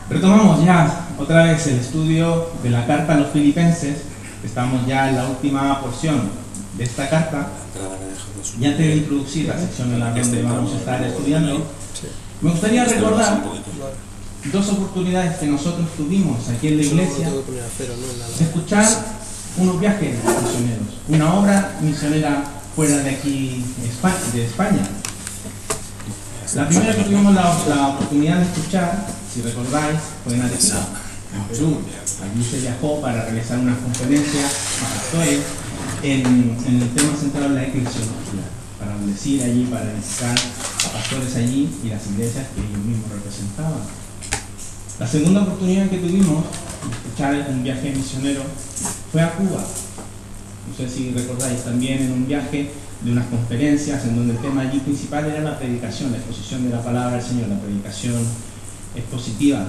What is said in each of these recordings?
Retomamos ya otra vez el estudio de la carta a los Filipenses. Estamos ya en la última porción de esta carta. Y antes de introducir la sección en la donde vamos a estar estudiando, me gustaría recordar dos oportunidades que nosotros tuvimos aquí en la iglesia de escuchar unos viajes misioneros, una obra misionera fuera de aquí, de España. La primera que tuvimos la oportunidad de escuchar, si recordáis, fue en Arequipa, en Perú. Allí se viajó para realizar unas conferencias a pastores en el tema central de la eclesiología, para bendecir allí, para visitar a pastores allí y las iglesias que ellos mismos representaban. La segunda oportunidad que tuvimos de escuchar un viaje misionero fue a Cuba. No sé si recordáis, también en un viaje de unas conferencias en donde el tema allí principal era la predicación, la exposición de la palabra del Señor, la predicación expositiva.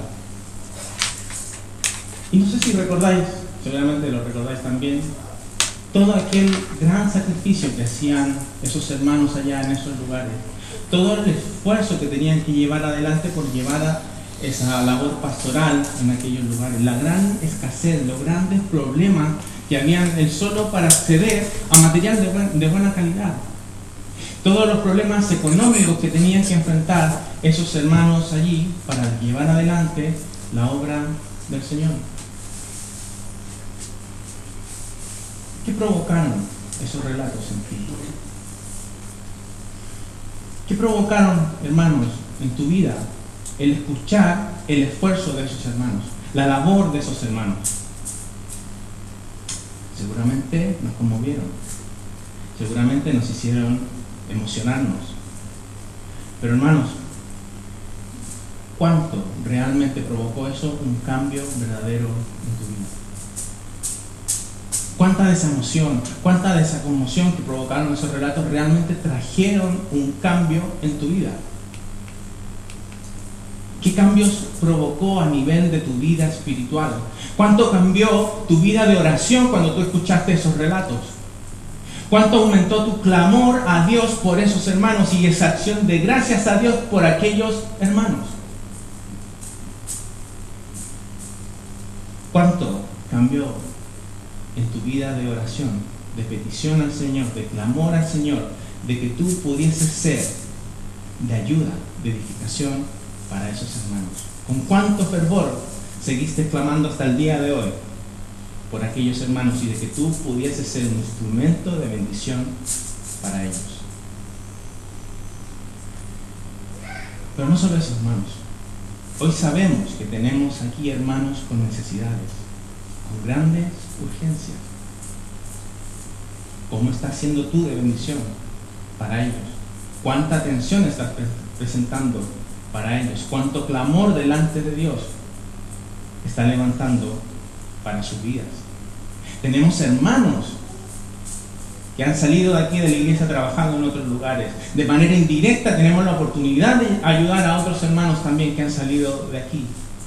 Y no sé si recordáis, seguramente lo recordáis también, todo aquel gran sacrificio que hacían esos hermanos allá en esos lugares, todo el esfuerzo que tenían que llevar adelante por llevar a esa labor pastoral en aquellos lugares, la gran escasez, los grandes problemas que habían solo para acceder a material de buena calidad, todos los problemas económicos que tenían que enfrentar esos hermanos allí para llevar adelante la obra del Señor. ¿Qué provocaron esos relatos en ti? ¿Qué provocaron, hermanos, en tu vida el escuchar el esfuerzo de esos hermanos, la labor de esos hermanos? Seguramente nos conmovieron, seguramente nos hicieron emocionarnos. Pero hermanos, ¿cuánto realmente provocó eso un cambio verdadero en tu vida? ¿Cuánta de esa emoción, cuánta de esa conmoción que provocaron esos relatos realmente trajeron un cambio en tu vida? ¿Qué cambios provocó a nivel de tu vida espiritual? ¿Cuánto cambió tu vida de oración cuando tú escuchaste esos relatos? ¿Cuánto aumentó tu clamor a Dios por esos hermanos y esa acción de gracias a Dios por aquellos hermanos? ¿Cuánto cambió en tu vida de oración, de petición al Señor, de clamor al Señor, de que tú pudieses ser de ayuda, de edificación para esos hermanos? ¿Con cuánto fervor seguiste clamando hasta el día de hoy por aquellos hermanos y de que tú pudieses ser un instrumento de bendición para ellos? Pero no solo eso, hermanos. Hoy sabemos que tenemos aquí hermanos con necesidades, con grandes urgencias. ¿Cómo estás siendo tú de bendición para ellos? ¿Cuánta atención estás presentando para ellos? ¿Cuánto clamor delante de Dios está levantando para sus vidas? Tenemos hermanos que han salido de aquí de la iglesia trabajando en otros lugares. De manera indirecta tenemos la oportunidad de ayudar a otros hermanos también que han salido de aquí.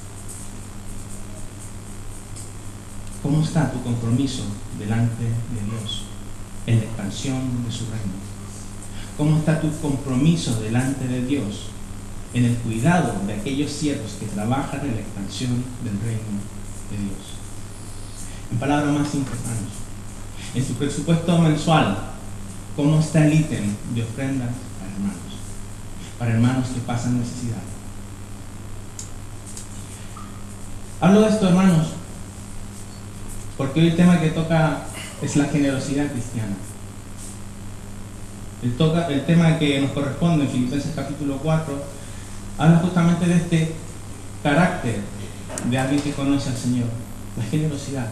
¿Cómo está tu compromiso delante de Dios en la expansión de su reino? ¿Cómo está tu compromiso delante de Dios en el cuidado de aquellos siervos que trabajan en la expansión del reino de Dios? En palabras más simples, hermanos, en su presupuesto mensual, ¿cómo está el ítem de ofrendas para hermanos que pasan necesidad? Hablo de esto, hermanos, porque hoy el tema que toca es la generosidad cristiana. El tema que nos corresponde en Filipenses capítulo 4 habla justamente de este carácter de alguien que conoce al Señor, la generosidad.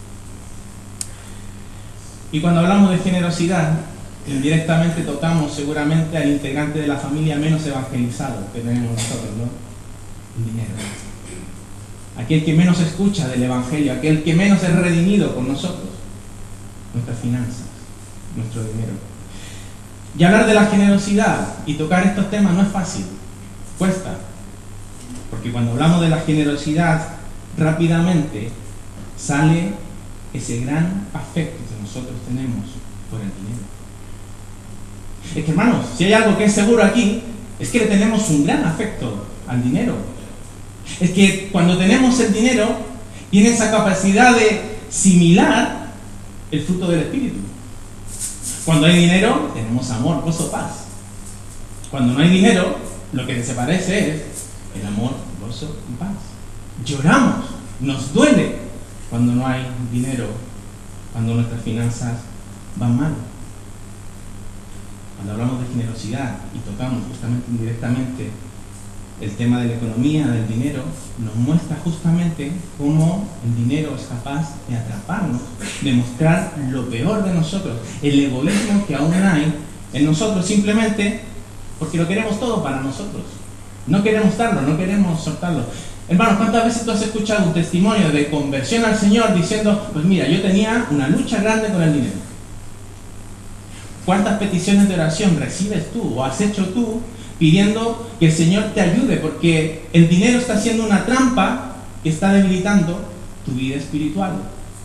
Y cuando hablamos de generosidad, indirectamente tocamos seguramente al integrante de la familia menos evangelizado que tenemos nosotros, ¿no? El dinero. Aquel que menos escucha del Evangelio, aquel que menos es redimido con nosotros. Nuestras finanzas, nuestro dinero. Y hablar de la generosidad y tocar estos temas no es fácil, cuesta. Porque cuando hablamos de la generosidad, rápidamente sale ese gran afecto que nosotros tenemos por el dinero. Es que, hermanos, si hay algo que es seguro aquí, es que le tenemos un gran afecto al dinero. Es que cuando tenemos el dinero, tiene esa capacidad de similar el fruto del Espíritu. Cuando hay dinero, tenemos amor, gozo, paz. Cuando no hay dinero, lo que se parece es el amor, gozo y paz. Lloramos, nos duele cuando no hay dinero, cuando nuestras finanzas van mal. Cuando hablamos de generosidad y tocamos justamente indirectamente el tema de la economía, del dinero, nos muestra justamente cómo el dinero es capaz de atraparnos, de mostrar lo peor de nosotros, el egoísmo que aún hay en nosotros, simplemente porque lo queremos todo para nosotros. No queremos darlo, no queremos soltarlo. Hermanos, ¿cuántas veces tú has escuchado un testimonio de conversión al Señor diciendo, pues mira, yo tenía una lucha grande con el dinero? ¿Cuántas peticiones de oración recibes tú o has hecho tú pidiendo que el Señor te ayude? Porque el dinero está siendo una trampa que está debilitando tu vida espiritual.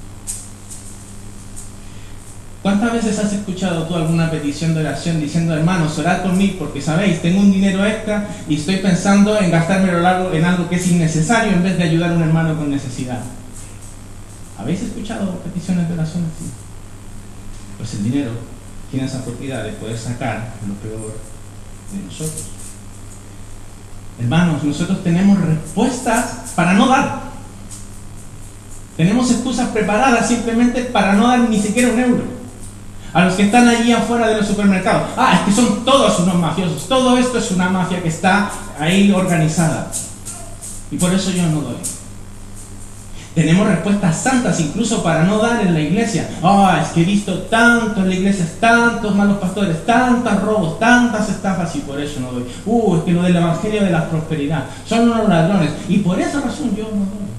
¿Cuántas veces has escuchado tú alguna petición de oración diciendo, hermanos, orad por mí porque sabéis, tengo un dinero extra y estoy pensando en gastármelo en algo que es innecesario en vez de ayudar a un hermano con necesidad? ¿Habéis escuchado peticiones de oración así? Pues el dinero tiene esa propiedad de poder sacar lo peor de nosotros. Hermanos, nosotros tenemos respuestas para no dar. Tenemos excusas preparadas simplemente para no dar ni siquiera un euro. A los que están allí afuera de los supermercados. Es que son todos unos mafiosos. Todo esto es una mafia que está ahí organizada. Y por eso yo no doy. Tenemos respuestas santas incluso para no dar en la iglesia. Es que he visto tanto en la iglesia, tantos malos pastores, tantos robos, tantas estafas y por eso no doy. Es que lo del evangelio de la prosperidad, son unos ladrones y por esa razón yo no doy.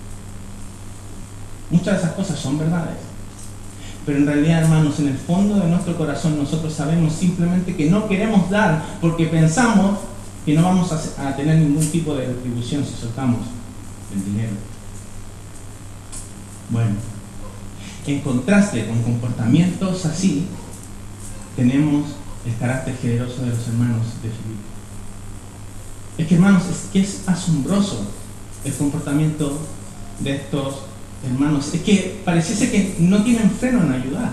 Muchas de esas cosas son verdades. Pero en realidad, hermanos, en el fondo de nuestro corazón nosotros sabemos simplemente que no queremos dar porque pensamos que no vamos a tener ningún tipo de retribución si soltamos el dinero. Bueno, en contraste con comportamientos así, tenemos el carácter generoso de los hermanos de Filipo. Es que, hermanos, es asombroso el comportamiento de estos hermanos. Es que pareciese que no tienen freno en ayudar.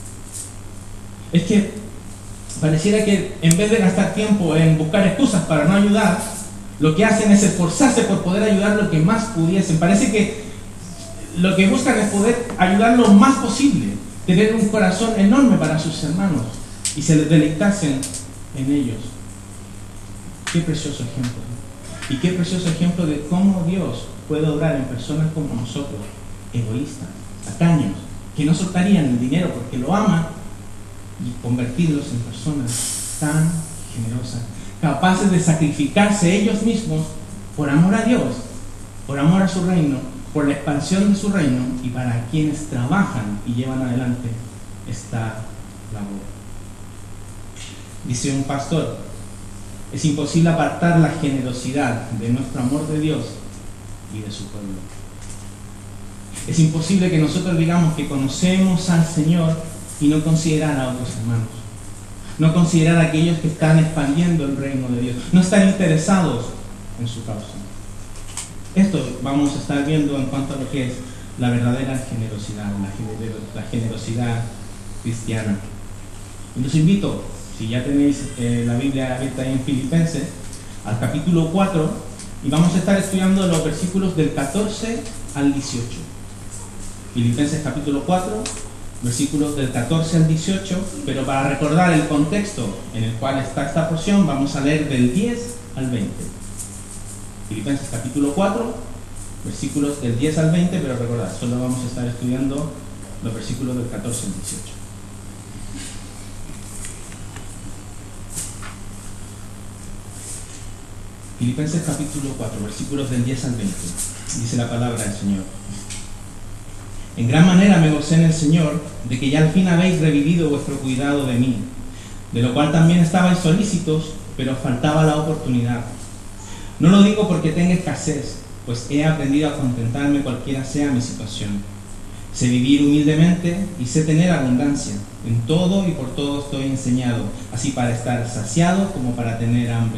Es que pareciera que en vez de gastar tiempo en buscar excusas para no ayudar, lo que hacen es esforzarse por poder ayudar lo que más pudiesen. Parece que lo que buscan es poder ayudar lo más posible, tener un corazón enorme para sus hermanos y se les deleitasen en ellos. Qué precioso ejemplo. Y qué precioso ejemplo de cómo Dios puede obrar en personas como nosotros, egoístas, tacaños, que no soltarían el dinero porque lo aman, y convertirlos en personas tan generosas, capaces de sacrificarse ellos mismos por amor a Dios, por amor a su reino, por la expansión de su reino y para quienes trabajan y llevan adelante esta labor. Dice un pastor, es imposible apartar la generosidad de nuestro amor de Dios y de su pueblo. Es imposible que nosotros digamos que conocemos al Señor y no considerar a otros hermanos, no considerar a aquellos que están expandiendo el reino de Dios, no estar interesados en su causa. Esto vamos a estar viendo en cuanto a lo que es la verdadera generosidad, la generosidad cristiana. Y los invito, si ya tenéis la Biblia abierta ahí en Filipenses, al capítulo 4, y vamos a estar estudiando los versículos del 14 al 18. Filipenses capítulo 4, versículos del 14 al 18, pero para recordar el contexto en el cual está esta porción, vamos a leer del 10 al 20. Filipenses capítulo 4, versículos del 10 al 20, pero recordad, solo vamos a estar estudiando los versículos del 14 al 18. Filipenses capítulo 4, versículos del 10 al 20. Dice la palabra del Señor. En gran manera me gocé en el Señor de que ya al fin habéis revivido vuestro cuidado de mí, de lo cual también estabais solícitos, pero os faltaba la oportunidad. No lo digo porque tenga escasez, pues he aprendido a contentarme cualquiera sea mi situación. Sé vivir humildemente y sé tener abundancia. En todo y por todo estoy enseñado, así para estar saciado como para tener hambre,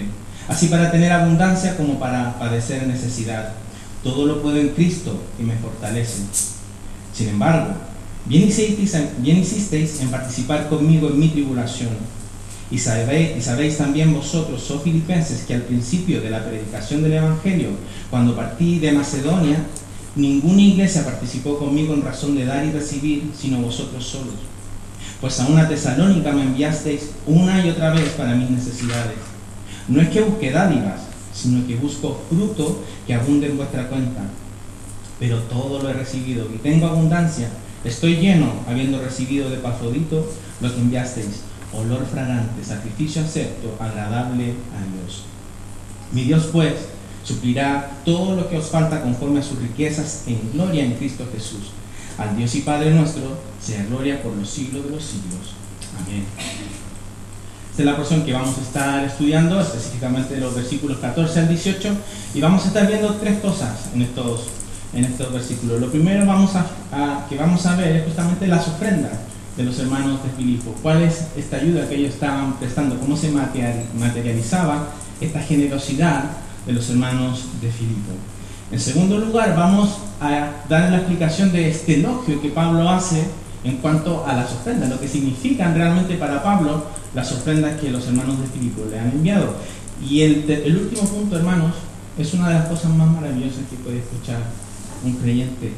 así para tener abundancia como para padecer necesidad. Todo lo puedo en Cristo que me fortalece. Sin embargo, bien hicisteis en participar conmigo en mi tribulación. Y sabéis también vosotros, oh filipenses, que al principio de la predicación del Evangelio, cuando partí de Macedonia, ninguna iglesia participó conmigo en razón de dar y recibir, sino vosotros solos. Pues a una Tesalónica me enviasteis una y otra vez para mis necesidades. No es que busque dádivas, sino que busco fruto que abunde en vuestra cuenta. Pero todo lo he recibido y tengo abundancia. Estoy lleno, habiendo recibido de Epafrodito lo que enviasteis, olor fragante, sacrificio acepto, agradable a Dios. Mi Dios, pues, suplirá todo lo que os falta conforme a sus riquezas en gloria en Cristo Jesús. Al Dios y Padre nuestro, sea gloria por los siglos de los siglos. Amén. Esta es la porción que vamos a estar estudiando, específicamente los versículos 14 al 18, y vamos a estar viendo tres cosas en estos versículos. Lo primero que vamos a ver es justamente las ofrendas de los hermanos de Filipo. ¿Cuál es esta ayuda que ellos estaban prestando? ¿Cómo se materializaba esta generosidad de los hermanos de Filipo? En segundo lugar, vamos a dar la explicación de este elogio que Pablo hace en cuanto a las ofrendas, lo que significan realmente para Pablo las ofrendas que los hermanos de Filipo le han enviado. Y el último punto, hermanos, es una de las cosas más maravillosas que puede escuchar un creyente,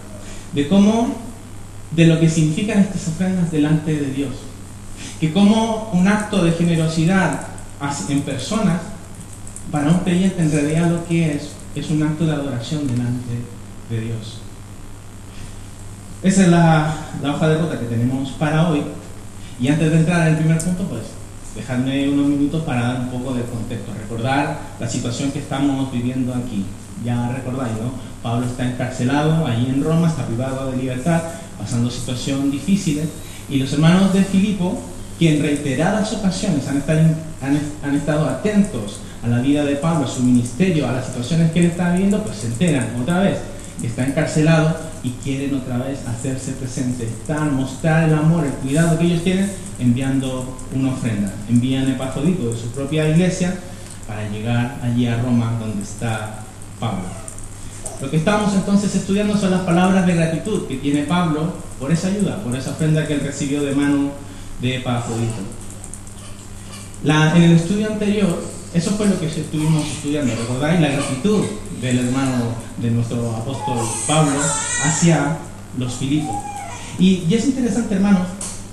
de lo que significan estas ofrendas delante de Dios, que como un acto de generosidad en personas, para un creyente en realidad lo que es un acto de adoración delante de Dios. Esa es la hoja de ruta que tenemos para hoy. Y antes de entrar en el primer punto, pues dejadme unos minutos para dar un poco de contexto, recordar la situación que estamos viviendo aquí. Ya recordáis, ¿no? Pablo está encarcelado allí en Roma, está privado de libertad, pasando situaciones difíciles, y los hermanos de Filipo, que en reiteradas ocasiones han estado atentos a la vida de Pablo, a su ministerio, a las situaciones que él está viviendo, pues se enteran otra vez que está encarcelado y quieren otra vez hacerse presentes, mostrar el amor, el cuidado que ellos tienen, enviando una ofrenda. Envían a Epafrodito de su propia iglesia para llegar allí a Roma, donde está Pablo. Lo que estamos entonces estudiando son las palabras de gratitud que tiene Pablo por esa ayuda, por esa ofrenda que él recibió de mano de Epafrodito. En el estudio anterior, eso fue lo que estuvimos estudiando, ¿recordáis? La gratitud del hermano de nuestro apóstol Pablo hacia los Filipos. Y es interesante, hermanos,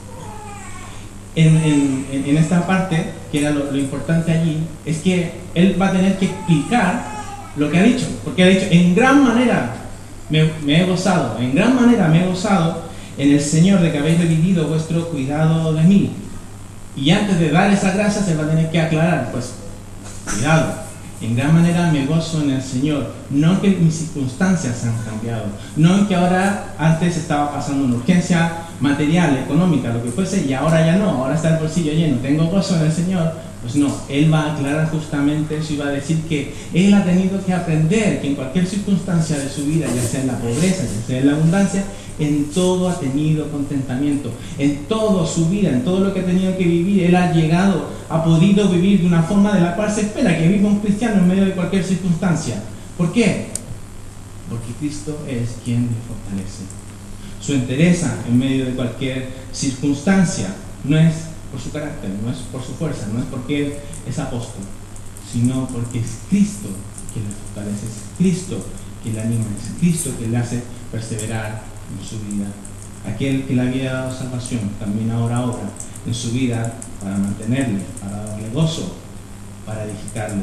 en esta parte, que era lo importante allí, es que él va a tener que explicar lo que ha dicho, porque ha dicho, en gran manera me he gozado, en gran manera me he gozado en el Señor de que habéis revivido vuestro cuidado de mí. Y antes de dar esa gracia se va a tener que aclarar, pues, cuidado, en gran manera me gozo en el Señor, no en que mis circunstancias han cambiado, no en que ahora antes estaba pasando una urgencia material, económica, lo que fuese, y ahora ya no, ahora está el bolsillo lleno, tengo gozo en el Señor. Pues no, él va a aclarar justamente eso y va a decir que él ha tenido que aprender que en cualquier circunstancia de su vida, ya sea en la pobreza, ya sea en la abundancia, en todo ha tenido contentamiento, en toda su vida, en todo lo que ha tenido que vivir, él ha podido vivir de una forma de la cual se espera que viva un cristiano en medio de cualquier circunstancia. ¿Por qué? Porque Cristo es quien le fortalece. Su entereza en medio de cualquier circunstancia no es por su carácter, no es por su fuerza, no es porque él es apóstol, sino porque es Cristo quien le fortalece, es Cristo quien le anima, es Cristo quien le hace perseverar en su vida. Aquel que le había dado salvación también ahora obra en su vida para mantenerle, para darle gozo, para edificarle.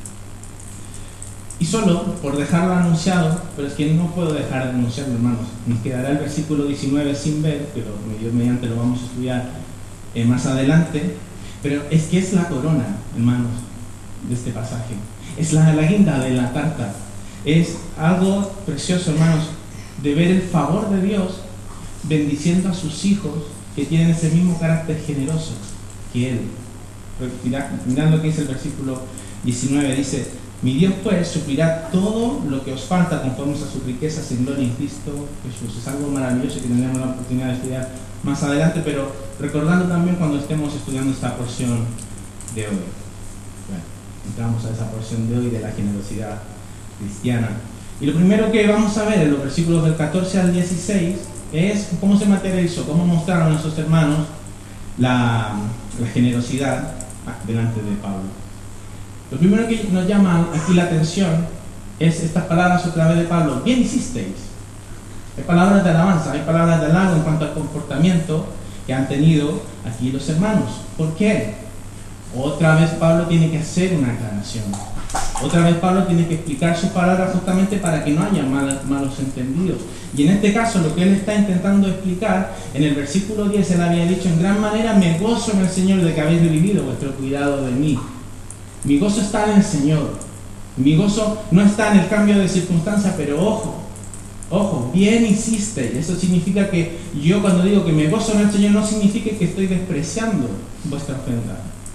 Y solo por dejarlo anunciado, pero es que no puedo dejar de anunciarlo, hermanos, nos quedará el versículo 19 sin ver, pero Dios mediante lo vamos a estudiar más adelante, pero es que es la corona, hermanos, de este pasaje, es la guinda de la tarta, es algo precioso, hermanos, de ver el favor de Dios bendiciendo a sus hijos que tienen ese mismo carácter generoso que él. Mirad lo que dice el versículo 19, dice: mi Dios pues suplirá todo lo que os falta conforme a sus riquezas en gloria en Cristo Jesús. Es algo maravilloso que tendremos la oportunidad de estudiar más adelante, pero recordando también cuando estemos estudiando esta porción de hoy. Bueno, entramos a esa porción de hoy de la generosidad cristiana. Y lo primero que vamos a ver en los versículos del 14 al 16 es cómo se materializó, cómo mostraron esos hermanos la generosidad delante de Pablo. Lo primero que nos llama aquí la atención es estas palabras otra vez de Pablo: bien hicisteis. Hay palabras de alabanza, hay palabras de halago en cuanto al comportamiento que han tenido aquí los hermanos. ¿Por qué? Otra vez Pablo tiene que hacer una aclaración. Otra vez Pablo tiene que explicar sus palabras justamente para que no haya malos entendidos. Y en este caso lo que él está intentando explicar, en el versículo 10 él había dicho: en gran manera me gozo en el Señor de que habéis revivido vuestro cuidado de mí. Mi gozo está en el Señor. Mi gozo no está en el cambio de circunstancia, pero ojo, bien hiciste. Eso significa que yo, cuando digo que me gozo en el Señor, no significa que estoy despreciando vuestra ofrenda.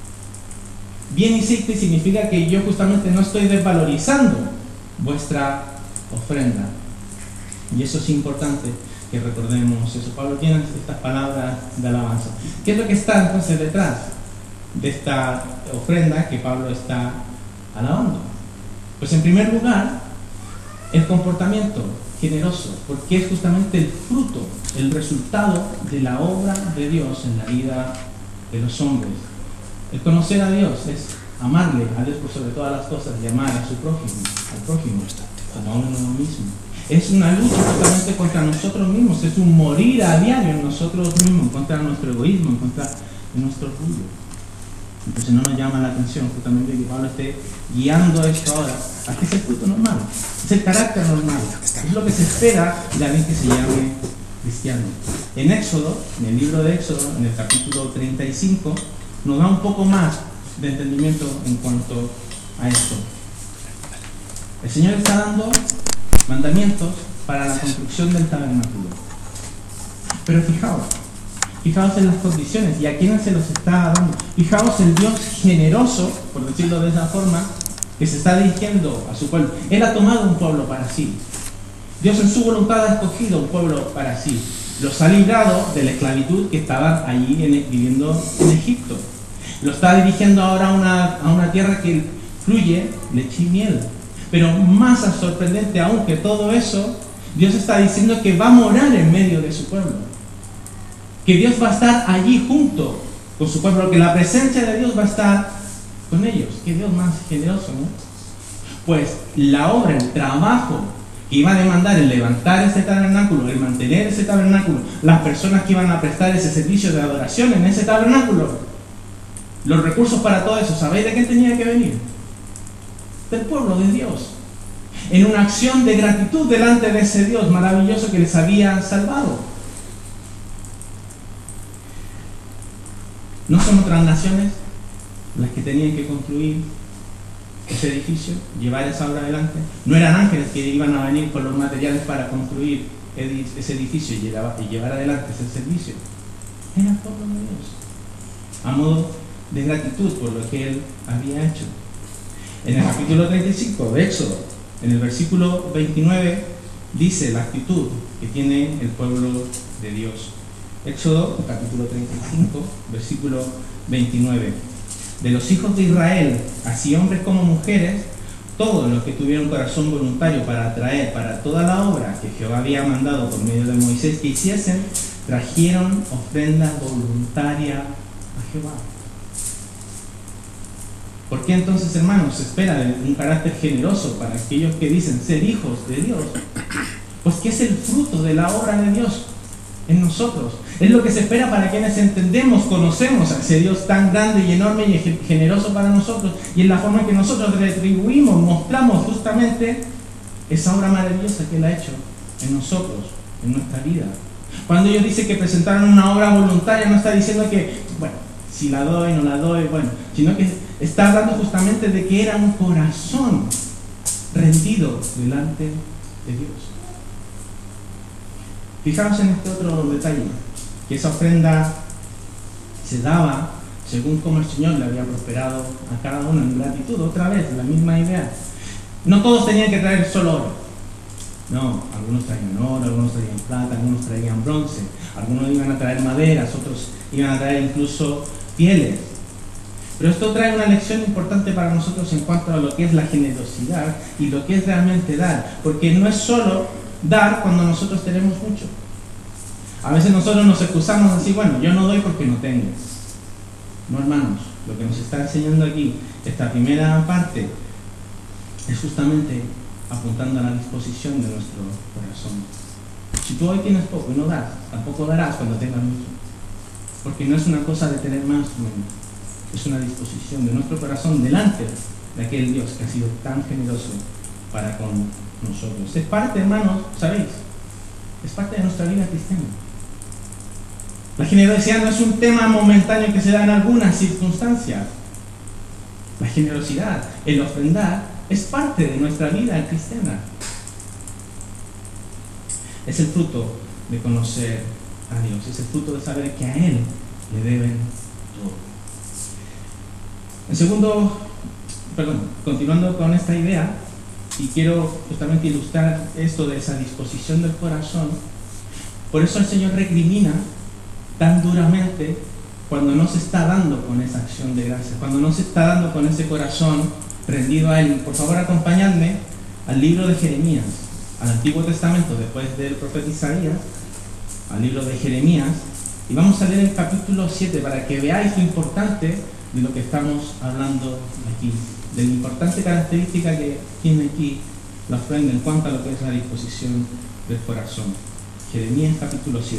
Bien hiciste significa que yo justamente no estoy desvalorizando vuestra ofrenda. Y eso es importante que recordemos eso. Pablo tiene estas palabras de alabanza. ¿Qué es lo que está entonces detrás de esta ofrenda que Pablo está alabando? Pues en primer lugar, el comportamiento generoso, porque es justamente el fruto, el resultado de la obra de Dios en la vida de los hombres. El conocer a Dios es amarle a Dios por sobre todas las cosas y amar a su prójimo, al prójimo como a uno mismo. Es una lucha justamente contra nosotros mismos, es un morir a diario en nosotros mismos, contra nuestro egoísmo, en contra de nuestro orgullo. Entonces no nos llama la atención justamente que Pablo esté guiando esto ahora a que es el fruto normal, es el carácter normal, es lo que se espera de alguien que se llame cristiano. En Éxodo, en el libro de Éxodo, en el capítulo 35, nos da un poco más de entendimiento en cuanto a esto. El Señor está dando mandamientos para la construcción del tabernáculo. Pero fijaos en las condiciones y a quiénes se los está dando. Fijaos el Dios generoso, por decirlo de esa forma, que se está dirigiendo a su pueblo. Él ha tomado un pueblo para sí. Dios en su voluntad ha escogido un pueblo para sí. Los ha librado de la esclavitud que estaban allí viviendo en Egipto. Lo está dirigiendo ahora a una tierra que fluye leche y miel. Pero más sorprendente aún que todo eso, Dios está diciendo que va a morar en medio de su pueblo. Que Dios va a estar allí junto con su pueblo, que la presencia de Dios va a estar con ellos. Qué Dios más generoso, ¿no? Pues la obra, el trabajo que iba a demandar el levantar ese tabernáculo, el mantener ese tabernáculo, las personas que iban a prestar ese servicio de adoración en ese tabernáculo, los recursos para todo eso, ¿sabéis de quién tenía que venir? Del pueblo de Dios. En una acción de gratitud delante de ese Dios maravilloso que les había salvado. ¿No son otras naciones las que tenían que construir ese edificio, llevar esa obra adelante? ¿No eran ángeles que iban a venir con los materiales para construir ese edificio y llevar adelante ese servicio? Era el pueblo de Dios, a modo de gratitud por lo que Él había hecho. En el capítulo 35 de Éxodo, en el versículo 29, dice la actitud que tiene el pueblo de Dios. Éxodo, capítulo 35, versículo 29. De los hijos de Israel, así hombres como mujeres, todos los que tuvieron corazón voluntario para traer para toda la obra que Jehová había mandado por medio de Moisés que hiciesen, trajeron ofrenda voluntaria a Jehová. ¿Por qué entonces, hermanos, se espera un carácter generoso para aquellos que dicen ser hijos de Dios? Pues que es el fruto de la obra de Dios en nosotros. Es lo que se espera para quienes entendemos, conocemos a ese Dios tan grande y enorme y generoso para nosotros, y en la forma en que nosotros retribuimos, mostramos justamente esa obra maravillosa que Él ha hecho en nosotros, en nuestra vida. Cuando ellos dicen que presentaron una obra voluntaria, no está diciendo que, bueno, si la doy, no la doy, bueno, sino que está hablando justamente de que era un corazón rendido delante de Dios. Fijaos en este otro detalle, que esa ofrenda se daba según como el Señor le había prosperado a cada uno en gratitud. Otra vez, la misma idea. No todos tenían que traer solo oro. No, algunos traían oro, algunos traían plata, algunos traían bronce, algunos iban a traer maderas, otros iban a traer incluso pieles. Pero esto trae una lección importante para nosotros en cuanto a lo que es la generosidad y lo que es realmente dar. Porque no es solo dar cuando nosotros tenemos mucho. A veces nosotros nos excusamos así, bueno, yo no doy porque no tengo. No, hermanos, lo que nos está enseñando aquí, esta primera parte, es justamente apuntando a la disposición de nuestro corazón. Si tú hoy tienes poco y no das, tampoco darás cuando tengas mucho. Porque no es una cosa de tener más o menos. Es una disposición de nuestro corazón delante de aquel Dios que ha sido tan generoso para con nosotros. Es parte, hermanos, ¿sabéis? Es parte de nuestra vida cristiana. La generosidad no es un tema momentáneo que se da en algunas circunstancias. La generosidad, el ofrendar, es parte de nuestra vida cristiana. Es el fruto de conocer a Dios, es el fruto de saber que a Él le deben todo. Continuando con esta idea, y quiero justamente ilustrar esto de esa disposición del corazón, por eso el Señor recrimina tan duramente cuando no se está dando con esa acción de gracia, cuando no se está dando con ese corazón rendido a Él. Por favor, acompañadme al libro de Jeremías, al Antiguo Testamento, después del profeta Isaías, al libro de Jeremías, y vamos a leer el capítulo 7 para que veáis lo importante de lo que estamos hablando aquí, de la importante característica que tiene aquí la ofrenda en cuanto a lo que es la disposición del corazón. Jeremías capítulo 7.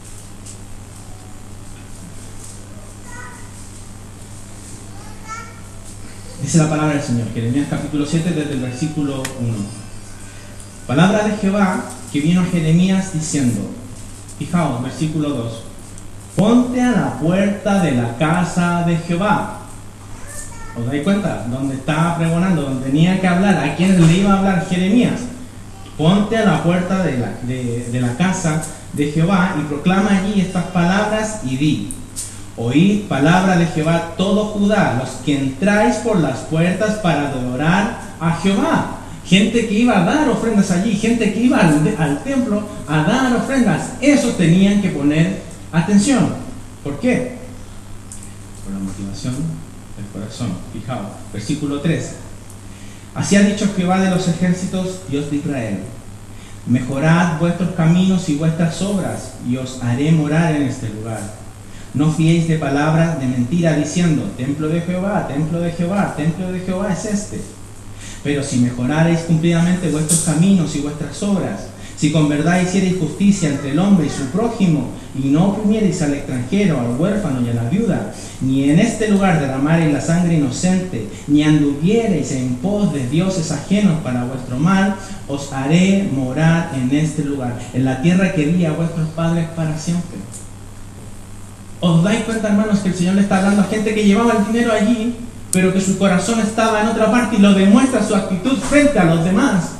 Dice la palabra del Señor, Jeremías capítulo 7 desde el versículo 1. Palabra de Jehová que vino a Jeremías diciendo, fijaos, versículo 2, ponte a la puerta de la casa de Jehová. ¿Os dais cuenta? Donde estaba pregonando, donde tenía que hablar, a quién le iba a hablar Jeremías. Ponte a la puerta de la casa de Jehová y proclama allí estas palabras y di, oíd palabra de Jehová todo Judá, los que entráis por las puertas para adorar a Jehová. Gente que iba a dar ofrendas allí, gente que iba al templo a dar ofrendas, esos tenían que poner atención. ¿Por qué? Por la motivación del corazón. Fijaos, versículo 3. Así ha dicho Jehová de los ejércitos, Dios de Israel, mejorad vuestros caminos y vuestras obras, y os haré morar en este lugar. No fiéis de palabras de mentira diciendo, templo de Jehová, templo de Jehová, templo de Jehová es este. Pero si mejorareis cumplidamente vuestros caminos y vuestras obras, si con verdad hiciereis justicia entre el hombre y su prójimo, y no oprimiereis al extranjero, al huérfano y a la viuda, ni en este lugar derramareis la sangre inocente, ni anduviereis en pos de dioses ajenos para vuestro mal, os haré morar en este lugar, en la tierra que di a vuestros padres para siempre. ¿Os dais cuenta, hermanos, que el Señor le está hablando a gente que llevaba el dinero allí, pero que su corazón estaba en otra parte, y lo demuestra su actitud frente a los demás?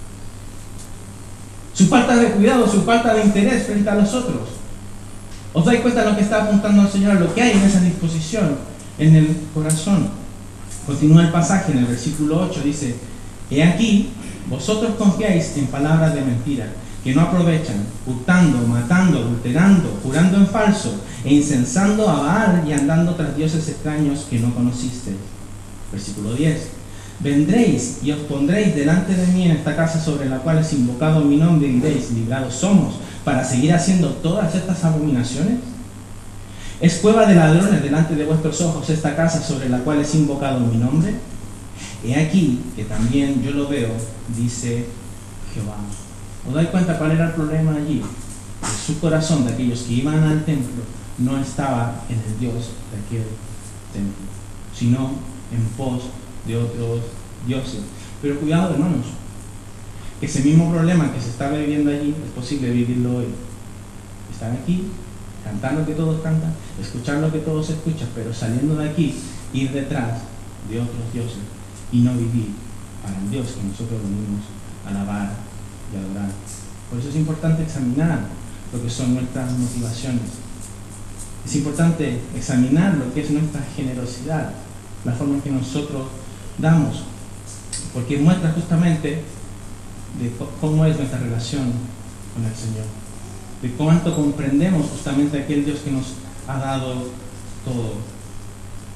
Su falta de cuidado, su falta de interés frente a los otros. ¿Os dais cuenta de lo que está apuntando el Señor, lo que hay en esa disposición, en el corazón? Continúa el pasaje en el versículo 8, dice, he aquí, vosotros confiáis en palabras de mentira, que no aprovechan, hurtando, matando, adulterando, jurando en falso, e incensando a Baal y andando tras dioses extraños que no conocisteis. Versículo 10. Vendréis y os pondréis delante de mí en esta casa sobre la cual es invocado mi nombre y diréis, librados somos, para seguir haciendo todas estas abominaciones. ¿Es cueva de ladrones delante de vuestros ojos esta casa sobre la cual es invocado mi nombre? He aquí que también yo lo veo, dice Jehová. ¿Os dais cuenta cuál era el problema allí? Que su corazón de aquellos que iban al templo no estaba en el Dios de aquel templo, sino en pos de otros dioses. Pero cuidado, hermanos, que ese mismo problema que se estaba viviendo allí es posible vivirlo hoy. Estar aquí, cantar lo que todos cantan, escuchar lo que todos escuchan, pero saliendo de aquí, ir detrás de otros dioses y no vivir para el Dios que nosotros venimos a alabar y adorar. Por eso es importante examinar lo que son nuestras motivaciones. Es importante examinar lo que es nuestra generosidad, la forma en que nosotros damos, porque muestra justamente de cómo es nuestra relación con el Señor, de cuánto comprendemos justamente a aquel Dios que nos ha dado todo.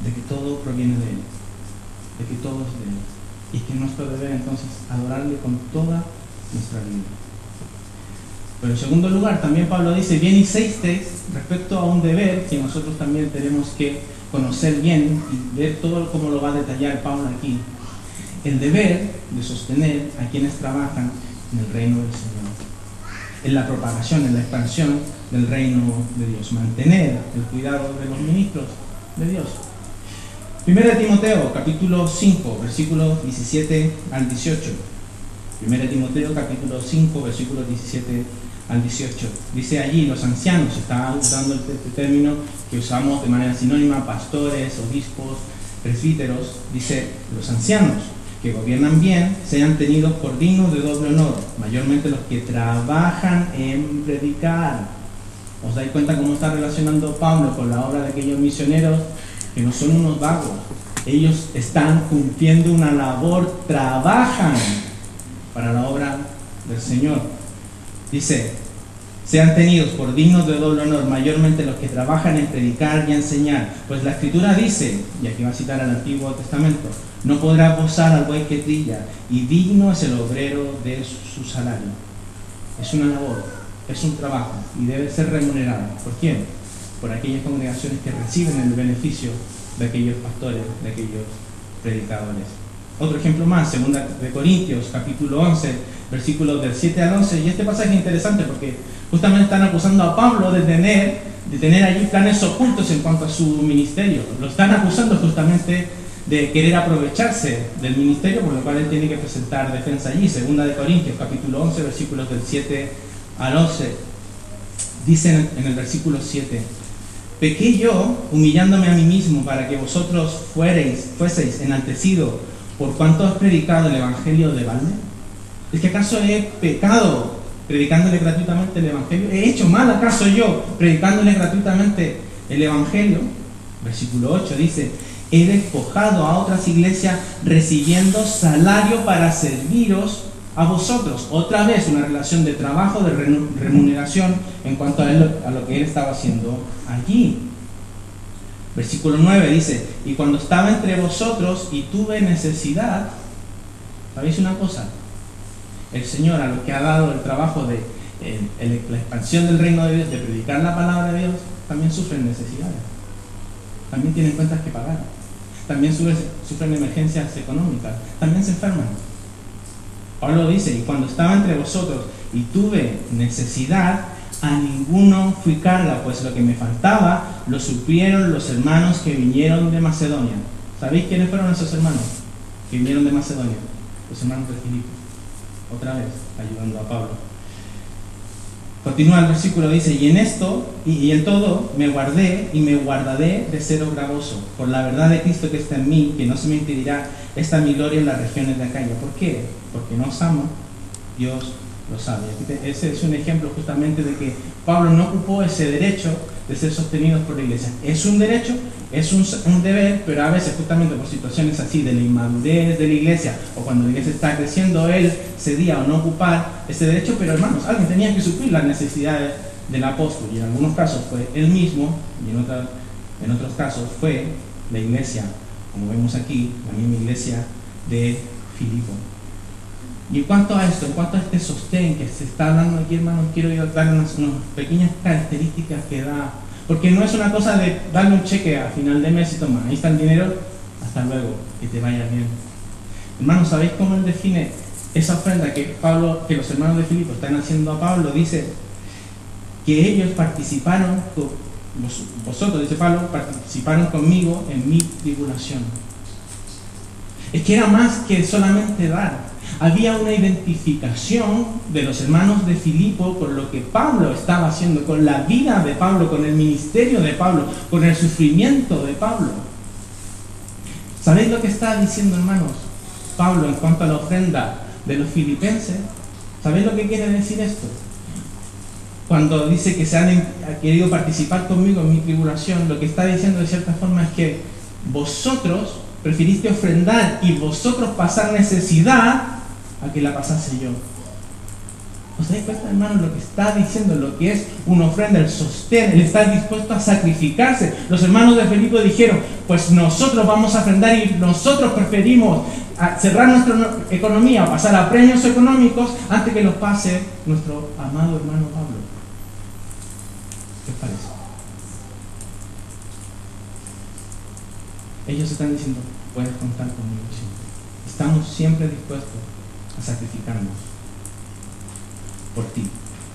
de que todo proviene de Él, de que todo es de Él, y que nuestro deber entonces adorarle con toda nuestra vida. Pero en segundo lugar, también Pablo dice, bien hicisteis, respecto a un deber que nosotros también tenemos que conocer bien y ver todo como lo va a detallar Pablo aquí. El deber de sostener a quienes trabajan en el reino del Señor, en la propagación, en la expansión del reino de Dios, mantener el cuidado de los ministros de Dios. 1 Timoteo, capítulo 5, versículos 17 al 18. 1 Timoteo, capítulo 5, versículos 17 al 18. Dice allí, los ancianos, está usando este término que usamos de manera sinónima, pastores, obispos, presbíteros, dice, los ancianos que gobiernan bien sean tenidos por dignos de doble honor, mayormente los que trabajan en predicar. ¿Os dais cuenta cómo está relacionando Pablo con la obra de aquellos misioneros que no son unos vagos? Ellos están cumpliendo una labor, trabajan para la obra del Señor. Dice, sean tenidos por dignos de doble honor, mayormente los que trabajan en predicar y enseñar. Pues la Escritura dice, y aquí va a citar al Antiguo Testamento, no podrá posar al buey que trilla, y digno es el obrero de su salario. Es una labor, es un trabajo, y debe ser remunerado. ¿Por quién? Por aquellas congregaciones que reciben el beneficio de aquellos pastores, de aquellos predicadores. Otro ejemplo más, 2 de Corintios, capítulo 11, versículos del 7 al 11, y este pasaje es interesante porque justamente están acusando a Pablo de tener allí planes ocultos en cuanto a su ministerio. Lo están acusando justamente de querer aprovecharse del ministerio, por lo cual él tiene que presentar defensa allí. 2 de Corintios, capítulo 11, versículos del 7 al 11, dice en el versículo 7, pequé yo, humillándome a mí mismo, para que vosotros fueseis enaltecidos, por cuanto has predicado el evangelio de balde. ¿Es que acaso he pecado predicándole gratuitamente el evangelio? ¿He hecho mal acaso yo predicándole gratuitamente el evangelio? Versículo 8 dice, he despojado a otras iglesias recibiendo salario para serviros a vosotros. Otra vez una relación de trabajo, de remuneración en cuanto a lo que él estaba haciendo allí. Versículo 9 dice, y cuando estaba entre vosotros y tuve necesidad, ¿sabéis una cosa? El Señor, a los que ha dado el trabajo de la expansión del reino de Dios, de predicar la palabra de Dios, también sufren necesidades, también tienen cuentas que pagar, también sufren emergencias económicas, también se enferman. Pablo dice, y cuando estaba entre vosotros y tuve necesidad, a ninguno fui carga, pues lo que me faltaba lo suplieron los hermanos que vinieron de Macedonia. ¿Sabéis quiénes fueron esos hermanos que vinieron de Macedonia? Los hermanos de Filipo. Otra vez, ayudando a Pablo. Continúa el versículo, dice, y en esto, y en todo, me guardé y me guardaré de ser gravoso, por la verdad de Cristo que está en mí, que no se me impedirá esta mi gloria en las regiones de Acaya. ¿Por qué? Porque no os amo, Dios lo sabe. Ese es un ejemplo justamente de que Pablo no ocupó ese derecho de ser sostenidos por la iglesia. Es un derecho, es un deber, pero a veces justamente por situaciones así de la inmadurez de la iglesia o cuando la iglesia está creciendo, él cedía o no ocupar ese derecho, pero hermanos, alguien tenía que suplir las necesidades del apóstol, y en algunos casos fue él mismo, y en otros casos fue la iglesia, como vemos aquí, la misma iglesia de Filipo. Y en cuanto a esto, en cuanto a este sostén que se está hablando aquí, hermanos, quiero dar unas pequeñas características que da, porque no es una cosa de darle un cheque a final de mes y toma, ahí está el dinero, hasta luego, que te vaya bien. Hermanos, ¿sabéis cómo él define esa ofrenda que los hermanos de Filipo están haciendo a Pablo? Dice que ellos participaron, vosotros, dice Pablo, participaron conmigo en mi tribulación. Es que era más que solamente dar. Había una identificación de los hermanos de Filipo con lo que Pablo estaba haciendo, con la vida de Pablo, con el ministerio de Pablo, con el sufrimiento de Pablo. ¿Sabéis lo que está diciendo, hermanos, Pablo en cuanto a la ofrenda de los filipenses? ¿Sabéis lo que quiere decir esto? Cuando dice que se han querido participar conmigo en mi tribulación, lo que está diciendo de cierta forma es que vosotros preferiste ofrendar y vosotros pasar necesidad a que la pasase yo. ¿Os dais cuenta, hermanos, lo que está diciendo, lo que es una ofrenda, el sostén, el estar dispuesto a sacrificarse? Los hermanos de Filipo dijeron, pues nosotros vamos a ofrendar y nosotros preferimos cerrar nuestra economía, pasar a premios económicos, antes que los pase nuestro amado hermano Pablo. ¿Qué os parece? Ellos están diciendo, puedes contar conmigo siempre. Estamos siempre dispuestos a sacrificarnos por ti.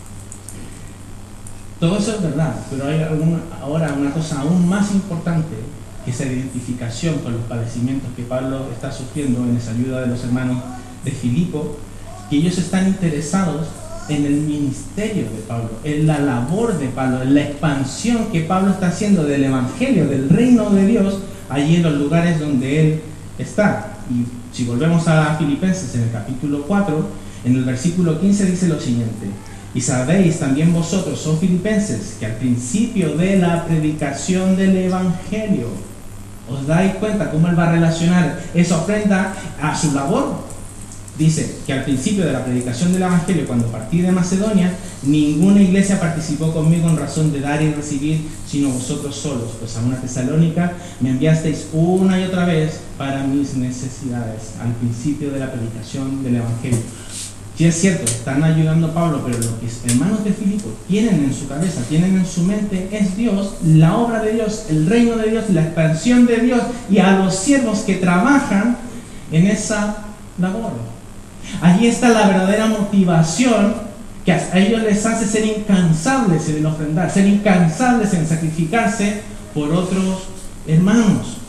Todo eso es verdad, pero hay ahora una cosa aún más importante, que es la identificación con los padecimientos que Pablo está sufriendo en esa ayuda de los hermanos de Filipo, que ellos están interesados en el ministerio de Pablo, en la labor de Pablo, en la expansión que Pablo está haciendo del evangelio, del reino de Dios, allí en los lugares donde él está. Y si volvemos a Filipenses en el capítulo 4, en el versículo 15 dice lo siguiente: y sabéis también vosotros, son filipenses, que al principio de la predicación del evangelio, ¿os dais cuenta cómo él va a relacionar esa ofrenda a su labor? Dice que al principio de la predicación del evangelio, cuando partí de Macedonia, ninguna iglesia participó conmigo en razón de dar y recibir, sino vosotros solos, pues a una Tesalónica me enviasteis una y otra vez para mis necesidades, al principio de la predicación del evangelio. Sí, es cierto, están ayudando a Pablo, pero lo que los hermanos de Filipo tienen en su cabeza, tienen en su mente, es Dios, la obra de Dios, el reino de Dios, la expansión de Dios, y a los siervos que trabajan en esa labor. Allí está la verdadera motivación que a ellos les hace ser incansables en ofrendar, ser incansables en sacrificarse por otros hermanos.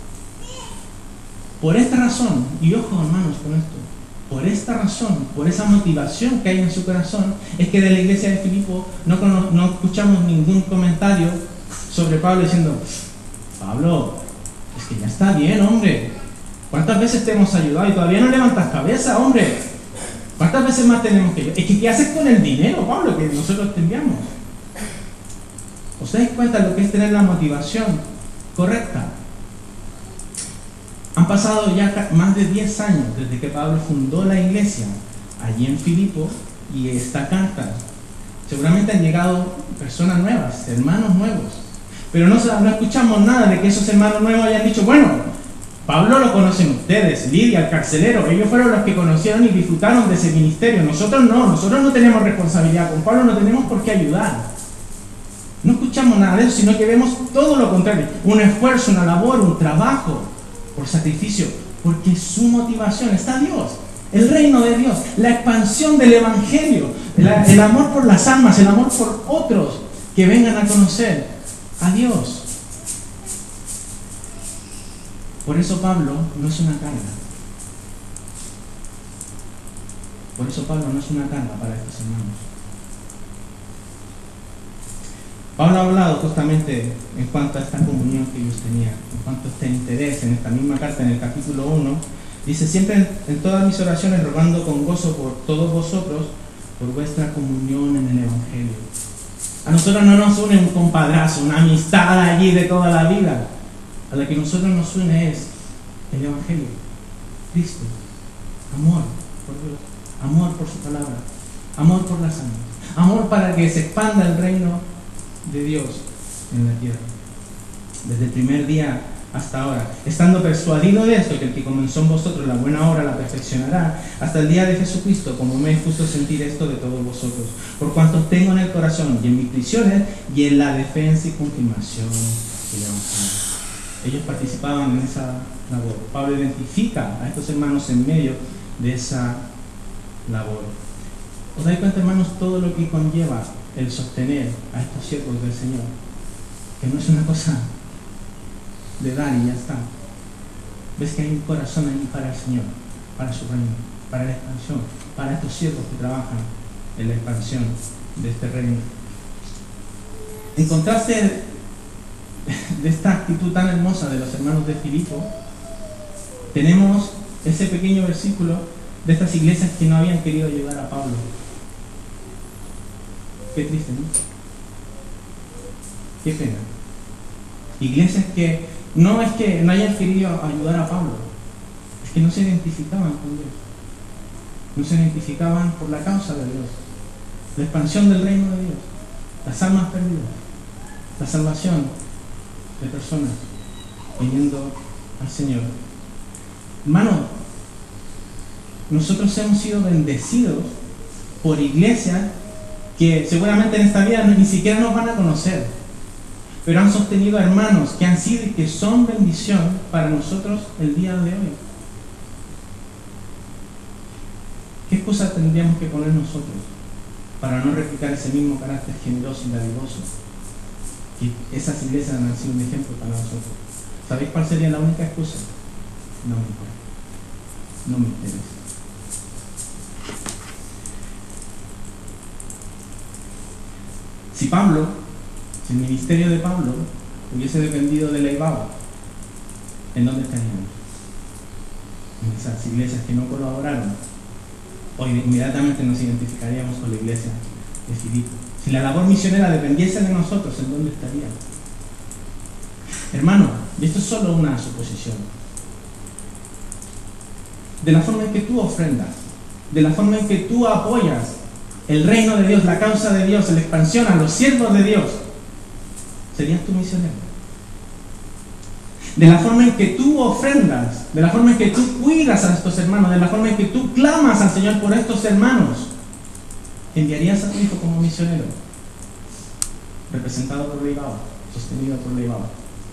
Por esta razón, y ojo hermanos con esto, por esta razón, por esa motivación que hay en su corazón, es que de la iglesia de Filipo no escuchamos ningún comentario sobre Pablo diciendo: Pablo, es que ya está bien, hombre. ¿Cuántas veces te hemos ayudado y todavía no levantas cabeza, hombre? ¿Cuántas veces más tenemos que ayudar? Es que ¿qué haces con el dinero, Pablo, que nosotros te enviamos? ¿Os dais cuenta de lo que es tener la motivación correcta? Han pasado ya más de 10 años desde que Pablo fundó la iglesia allí en Filipo, y esta carta, seguramente han llegado personas nuevas, hermanos nuevos, pero no escuchamos nada de que esos hermanos nuevos hayan dicho: bueno, Pablo lo conocen ustedes, Lidia, el carcelero, ellos fueron los que conocieron y disfrutaron de ese ministerio. Nosotros no tenemos responsabilidad con Pablo, no tenemos por qué ayudar. No escuchamos nada de eso, sino que vemos todo lo contrario, un esfuerzo, una labor, un trabajo por sacrificio, porque su motivación está Dios, el reino de Dios, la expansión del evangelio, el amor por las almas, el amor por otros que vengan a conocer a Dios. Por eso Pablo no es una carga. Por eso Pablo no es una carga para estos hermanos. Pablo ha hablado justamente en cuanto a esta comunión que ellos tenían, en cuanto a este interés en esta misma carta, en el capítulo 1. Dice: siempre en todas mis oraciones rogando con gozo por todos vosotros, por vuestra comunión en el evangelio. A nosotros no nos une un compadrazo, una amistad allí de toda la vida. A la que nosotros nos une es el evangelio, Cristo, amor por Dios, amor por su palabra, amor por las almas, amor para que se expanda el reino de Dios en la tierra. Desde el primer día hasta ahora, estando persuadido de esto, que el que comenzó en vosotros la buena obra la perfeccionará hasta el día de Jesucristo, como me es justo sentir esto de todos vosotros, por cuanto tengo en el corazón y en mis prisiones y en la defensa y confirmación del evangelio. Ellos participaban en esa labor. Pablo identifica a estos hermanos en medio de esa labor. ¿Os dais cuenta, hermanos, todo lo que conlleva el sostener a estos siervos del Señor? Que no es una cosa de dar y ya está. Ves que hay un corazón ahí para el Señor, para su reino, para la expansión, para estos siervos que trabajan en la expansión de este reino. En contraste de esta actitud tan hermosa de los hermanos de Filipo, tenemos ese pequeño versículo de estas iglesias que no habían querido ayudar a Pablo. Qué triste, ¿no? Qué pena. Iglesias que no es que no hayan querido ayudar a Pablo, es que no se identificaban con Dios, no se identificaban por la causa de Dios, la expansión del reino de Dios, las almas perdidas, la salvación de personas viniendo al Señor. Hermano, nosotros hemos sido bendecidos por iglesias que seguramente en esta vida ni siquiera nos van a conocer, pero han sostenido a hermanos que han sido y que son bendición para nosotros el día de hoy. ¿Qué excusa tendríamos que poner nosotros para no replicar ese mismo carácter generoso y dadivoso? Que esas iglesias han sido un ejemplo para nosotros. ¿Sabéis cuál sería la única excusa? No me importa. No me interesa. Si el ministerio de Pablo hubiese dependido de Leibao, ¿en dónde estaríamos? En esas iglesias que no colaboraron. Hoy inmediatamente nos identificaríamos con la iglesia de Filipo. Si la labor misionera dependiese de nosotros, ¿en dónde estaríamos? Hermano, y esto es solo una suposición. De la forma en que tú ofrendas, de la forma en que tú apoyas el reino de Dios, la causa de Dios, la expansión a los siervos de Dios, serías tu misionero. De la forma en que tú ofrendas, de la forma en que tú cuidas a estos hermanos, de la forma en que tú clamas al Señor por estos hermanos, ¿enviarías a tu hijo como misionero? Representado por Leibao, sostenido por Leibao.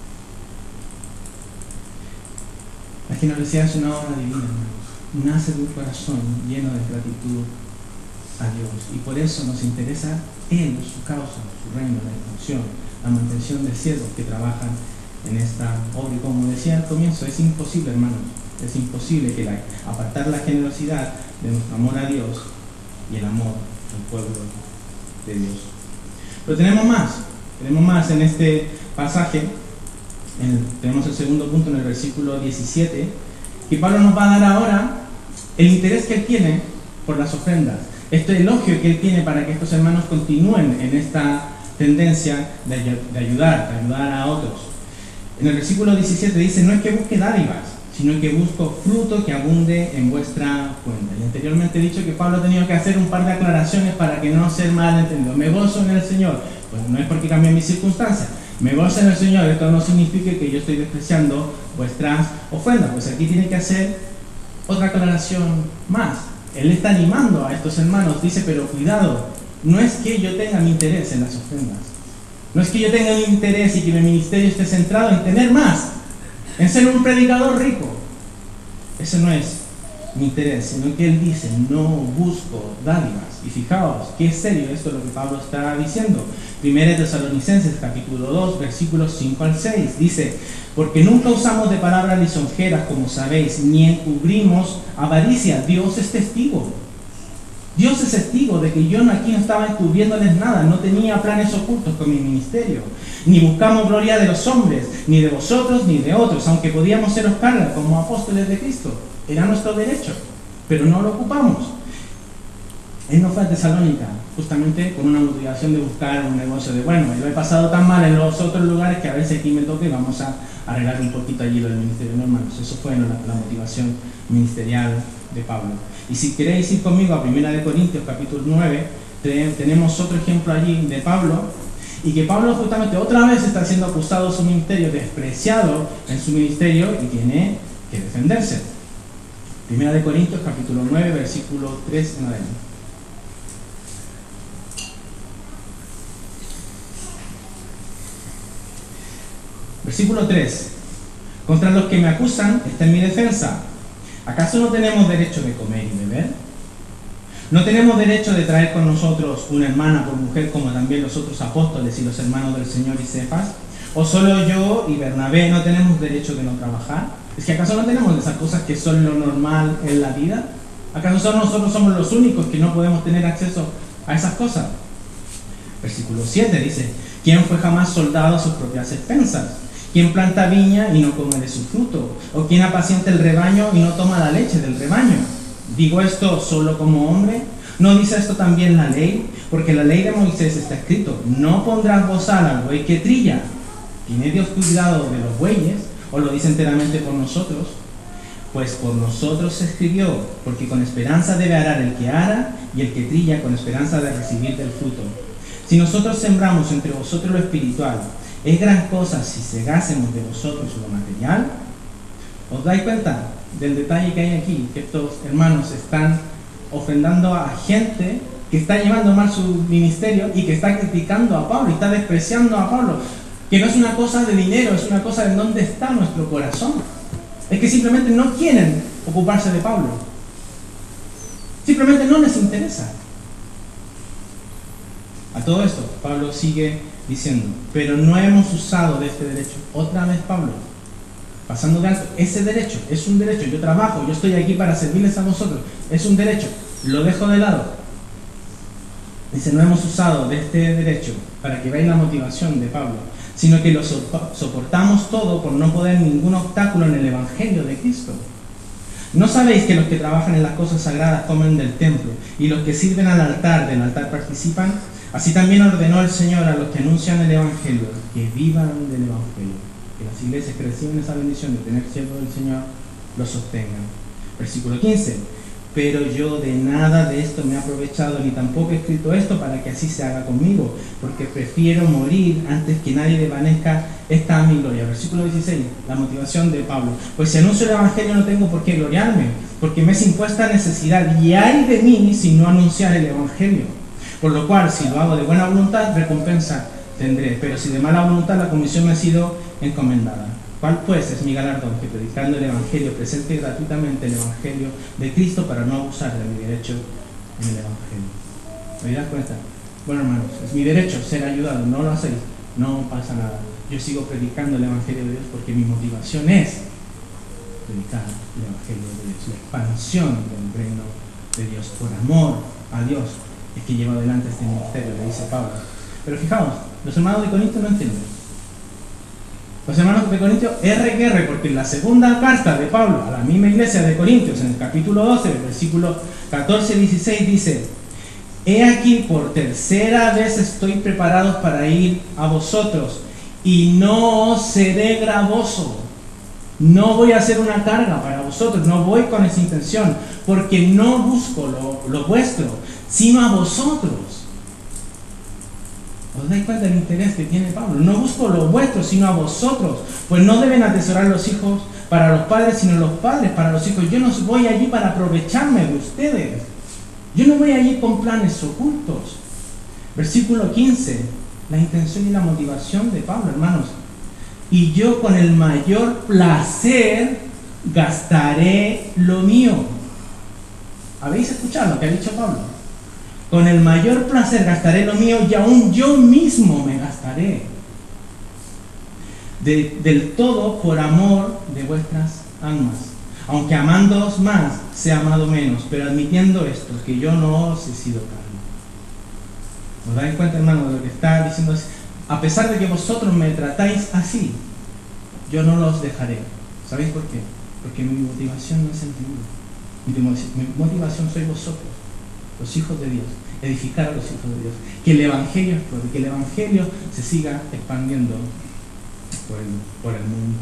La generosidad es una obra divina, hermanos. Nace de un corazón lleno de gratitud a Dios. Y por eso nos interesa Él, su causa, su reino, la expansión, la mantención de siervos que trabajan en esta obra. Y como decía al comienzo, es imposible, hermanos, es imposible que apartar la generosidad de nuestro amor a Dios y el amor al pueblo de Dios. Pero tenemos más en este pasaje. Tenemos el segundo punto en el versículo 17, que Pablo nos va a dar ahora el interés que él tiene por las ofrendas, este elogio que él tiene para que estos hermanos continúen en esta tendencia de ayudar a otros. En el versículo 17 dice: no es que busque dádivas, sino que busco fruto que abunde en vuestra cuenta. Y anteriormente he dicho que Pablo ha tenido que hacer un par de aclaraciones para que no sea mal entendido. Me gozo en el Señor. Pues no es porque cambien mis circunstancias. Me gozo en el Señor. Esto no significa que yo estoy despreciando vuestras ofrendas. Pues aquí tiene que hacer otra aclaración más. Él está animando a estos hermanos. Dice: pero cuidado, no es que yo tenga mi interés en las ofrendas. No es que yo tenga mi interés y que mi ministerio esté centrado en tener más, en ser un predicador rico. Ese no es mi interés, sino que él dice: no busco dádivas. Y fijaos, qué serio esto es lo que Pablo está diciendo. 1 Tesalonicenses capítulo 2, versículos 5 al 6, dice: porque nunca usamos de palabras lisonjeras, como sabéis, ni encubrimos avaricia. Dios es testigo. Dios es testigo de que yo aquí no estaba encubriéndoles nada, no tenía planes ocultos con mi ministerio, ni buscamos gloria de los hombres, ni de vosotros, ni de otros, aunque podíamos seros carga como apóstoles de Cristo. Era nuestro derecho, pero no lo ocupamos. Él no fue a Tesalónica justamente con una motivación de buscar un negocio de, bueno, yo he pasado tan mal en los otros lugares que a veces aquí me toque y vamos a arreglar un poquito allí lo del ministerio. No, hermanos, eso fue la motivación ministerial de Pablo. Y si queréis ir conmigo a 1 Corintios capítulo 9, tenemos otro ejemplo allí de Pablo, y que Pablo justamente otra vez está siendo acusado de su ministerio, despreciado en su ministerio, y tiene que defenderse. 1 Corintios capítulo 9, versículo 3 en adelante. Versículo 3. Contra los que me acusan está en mi defensa. ¿Acaso no tenemos derecho de comer y beber? ¿No tenemos derecho de traer con nosotros una hermana por mujer, como también los otros apóstoles y los hermanos del Señor y Cefas? ¿O solo yo y Bernabé no tenemos derecho de no trabajar? ¿Es que acaso no tenemos esas cosas que son lo normal en la vida? ¿Acaso nosotros somos los únicos que no podemos tener acceso a esas cosas? Versículo 7 dice: ¿quién fue jamás soldado a sus propias expensas? ¿Quién planta viña y no come de su fruto? ¿O quién apacienta el rebaño y no toma la leche del rebaño? ¿Digo esto solo como hombre? ¿No dice esto también la ley? Porque la ley de Moisés está escrito: no pondrás bozal al buey que trilla. ¿Tiene Dios cuidado de los bueyes? ¿O lo dice enteramente por nosotros? Pues por nosotros se escribió, porque con esperanza debe arar el que ara, y el que trilla con esperanza de recibir del fruto. Si nosotros sembramos entre vosotros lo espiritual, ¿es gran cosa si segásemos de vosotros lo material? ¿Os dais cuenta del detalle que hay aquí? Que estos hermanos están ofrendando a gente que está llevando mal su ministerio y que está criticando a Pablo y está despreciando a Pablo. Que no es una cosa de dinero, es una cosa de dónde está nuestro corazón. Es que simplemente no quieren ocuparse de Pablo. Simplemente no les interesa. A todo esto, Pablo sigue diciendo, pero no hemos usado de este derecho. Otra vez Pablo, pasando de alto, ese derecho es un derecho. Yo trabajo, yo estoy aquí para servirles a vosotros. Es un derecho. Lo dejo de lado. Dice, no hemos usado de este derecho para que veáis la motivación de Pablo, sino que lo soportamos todo por no poner ningún obstáculo en el Evangelio de Cristo. ¿No sabéis que los que trabajan en las cosas sagradas comen del templo y los que sirven al altar del altar participan? Así también ordenó el Señor a los que anuncian el Evangelio que vivan del Evangelio, que las iglesias que reciben esa bendición de tener siervos del Señor lo sostengan. Versículo 15. Pero yo de nada de esto me he aprovechado, ni tampoco he escrito esto para que así se haga conmigo, porque prefiero morir antes que nadie desvanezca esta mi gloria. Versículo 16, la motivación de Pablo. Pues si anuncio el Evangelio no tengo por qué gloriarme, porque me es impuesta necesidad, y ay de mí si no anunciar el Evangelio. Por lo cual, si lo hago de buena voluntad, recompensa tendré, pero si de mala voluntad, la comisión me ha sido encomendada. ¿Cuál pues es mi galardón? Que predicando el Evangelio presente gratuitamente el Evangelio de Cristo para no abusar de mi derecho en el Evangelio. ¿Me das cuenta? Bueno, hermanos, es mi derecho ser ayudado, no lo hacéis, no pasa nada. Yo sigo predicando el Evangelio de Dios porque mi motivación es predicar el Evangelio de Dios, la expansión del reino de Dios, por amor a Dios, es que llevo adelante este ministerio, le dice Pablo. Pero fijaos, los hermanos de Corinto no entienden. Los hermanos de Corintios, R, porque en la segunda carta de Pablo a la misma iglesia de Corintios, en el capítulo 12, versículo 14-16, dice: he aquí por tercera vez estoy preparado para ir a vosotros, y no os seré gravoso. No voy a hacer una carga para vosotros, no voy con esa intención, porque no busco lo vuestro, sino a vosotros. ¿Os dais cuenta del interés que tiene Pablo? No busco lo vuestro, sino a vosotros. Pues no deben atesorar los hijos para los padres, sino los padres para los hijos. Yo no voy allí para aprovecharme de ustedes. Yo no voy allí con planes ocultos. Versículo 15. La intención y la motivación de Pablo, hermanos. Y yo con el mayor placer gastaré lo mío. ¿Habéis escuchado lo que ha dicho Pablo? Con el mayor placer gastaré lo mío, y aún yo mismo me gastaré. Del todo por amor de vuestras almas. Aunque amándoos más, sea amado menos, pero admitiendo esto, que yo no os he sido carne. ¿Os dais cuenta, hermano, de lo que está diciendo? A pesar de que vosotros me tratáis así, yo no los dejaré. ¿Sabéis por qué? Porque mi motivación no es el mundo. Mi motivación sois vosotros, los hijos de Dios, edificar a los hijos de Dios, que el Evangelio explore, que el Evangelio se siga expandiendo por el mundo.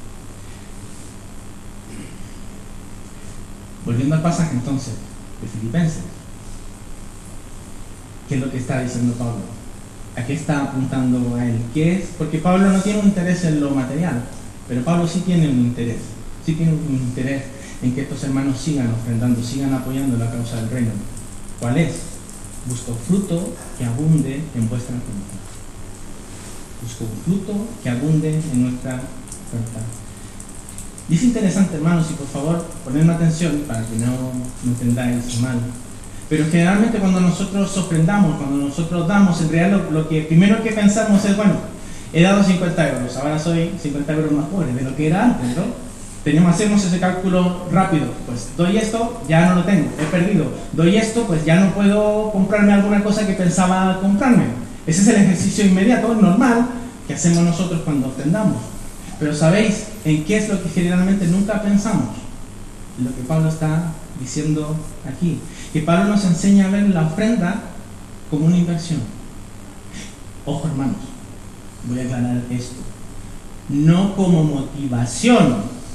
Volviendo al pasaje entonces de Filipenses, ¿qué es lo que está diciendo Pablo? ¿A qué está apuntando a él? ¿Qué es? Porque Pablo no tiene un interés en lo material, pero Pablo sí tiene un interés en que estos hermanos sigan ofrendando, sigan apoyando la causa del reino. ¿Cuál es? Busco fruto que abunde en vuestra cuenta. Busco un fruto que abunde en nuestra cuenta. Y es interesante, hermanos, y por favor, ponedme atención para que no entendáis mal. Pero generalmente cuando nosotros ofrendamos, cuando nosotros damos, en realidad lo que primero que pensamos es, bueno, he dado 50 euros, ahora soy 50 euros más pobre de lo que era antes, ¿no? Hacemos ese cálculo rápido, pues doy esto, ya no lo tengo, he perdido. Doy esto, pues ya no puedo comprarme alguna cosa que pensaba comprarme. Ese es el ejercicio inmediato, normal, que hacemos nosotros cuando ofrendamos. Pero ¿sabéis en qué es lo que generalmente nunca pensamos? Lo que Pablo está diciendo aquí. Que Pablo nos enseña a ver la ofrenda como una inversión. Ojo, hermanos, voy a aclarar esto. No como motivación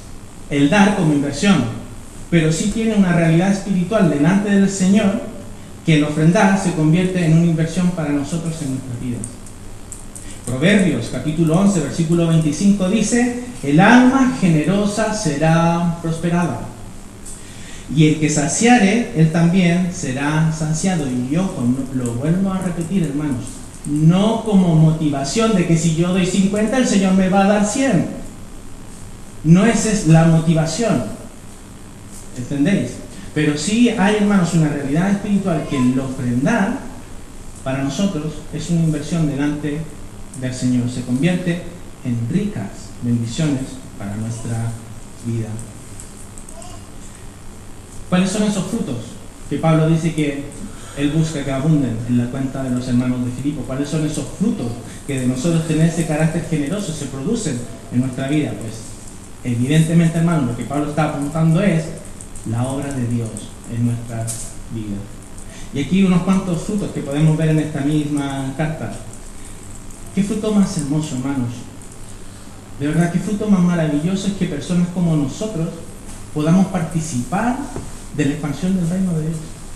el dar como inversión, pero sí tiene una realidad espiritual delante del Señor, que el ofrendar se convierte en una inversión para nosotros en nuestras vidas. Proverbios capítulo 11, versículo 25 dice: el alma generosa será prosperada, y el que saciare, él también será saciado. Y ojo, lo vuelvo a repetir, hermanos, no como motivación de que si yo doy 50, el Señor me va a dar 100. No esa es la motivación, ¿entendéis? Pero sí hay, hermanos, una realidad espiritual, que el ofrendar para nosotros es una inversión delante del Señor. Se convierte en ricas bendiciones para nuestra vida. ¿Cuáles son esos frutos que Pablo dice que él busca que abunden en la cuenta de los hermanos de Filipo? ¿Cuáles son esos frutos que de nosotros tener ese carácter generoso se producen en nuestra vida? Pues evidentemente, hermanos, lo que Pablo está apuntando es la obra de Dios en nuestras vidas. Y aquí unos cuantos frutos que podemos ver en esta misma carta. ¿Qué fruto más hermoso, hermanos? De verdad, qué fruto más maravilloso es que personas como nosotros podamos participar de la expansión del reino de Dios.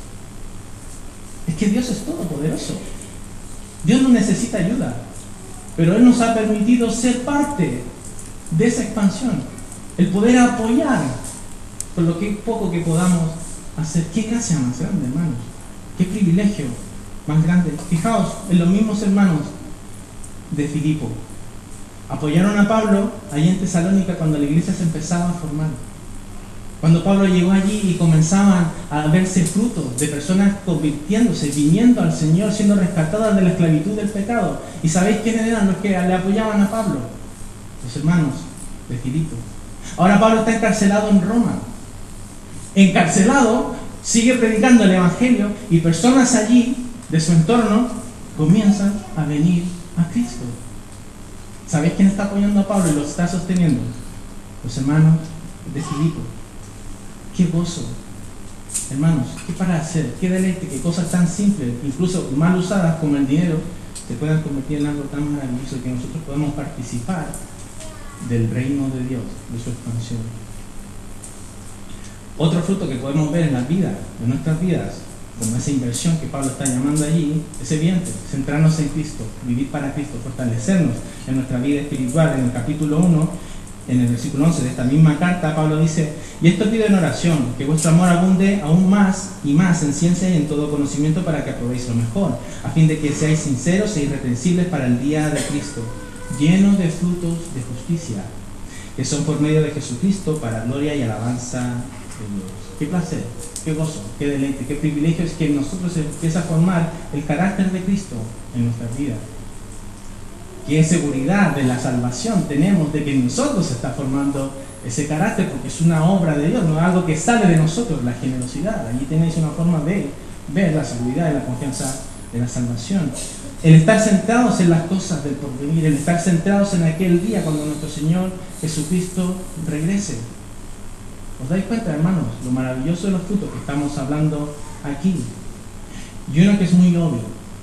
Es que Dios es todopoderoso. Dios no necesita ayuda, pero Él nos ha permitido ser parte de esa expansión, el poder apoyar con lo que poco que podamos hacer. Qué gracia más grande, hermanos, qué privilegio más grande. Fijaos en los mismos hermanos de Filipo. Apoyaron a Pablo allí en Tesalónica cuando la iglesia se empezaba a formar. Cuando Pablo llegó allí y comenzaban a verse frutos de personas convirtiéndose, viniendo al Señor, siendo rescatadas de la esclavitud del pecado. ¿Y sabéis quiénes eran los que le apoyaban a Pablo? Los hermanos de Filipo. Ahora Pablo está encarcelado en Roma. Encarcelado, sigue predicando el Evangelio, y personas allí de su entorno comienzan a venir a Cristo. ¿Sabéis quién está apoyando a Pablo y lo está sosteniendo? Los hermanos de Filipo. ¡Qué gozo! Hermanos, qué para hacer, qué deleite, que cosas tan simples, incluso mal usadas como el dinero, se puedan convertir en algo tan maravilloso que nosotros podemos participar del reino de Dios, de su expansión. Otro fruto que podemos ver en las vidas, en nuestras vidas, como esa inversión que Pablo está llamando allí, es evidente: centrarnos en Cristo, vivir para Cristo, fortalecernos en nuestra vida espiritual. En el capítulo 1, en el versículo 11 de esta misma carta, Pablo dice: y esto pido en oración, que vuestro amor abunde aún más y más en ciencia y en todo conocimiento, para que aprobéis lo mejor, a fin de que seáis sinceros e irreprensibles para el día de Cristo, llenos de frutos de justicia, que son por medio de Jesucristo, para gloria y alabanza de Dios. Qué placer, qué gozo, qué deleite, qué privilegio es que en nosotros se empieza a formar el carácter de Cristo en nuestras vidas. Qué seguridad de la salvación tenemos de que en nosotros se está formando ese carácter, porque es una obra de Dios, no es algo que sale de nosotros, la generosidad. Allí tenéis una forma de ver la seguridad y la confianza de la salvación. El estar centrados en las cosas del porvenir, el estar centrados en aquel día cuando nuestro Señor Jesucristo regrese. ¿Os dais cuenta, hermanos, lo maravilloso de los frutos que estamos hablando aquí? Y uno que es muy obvio: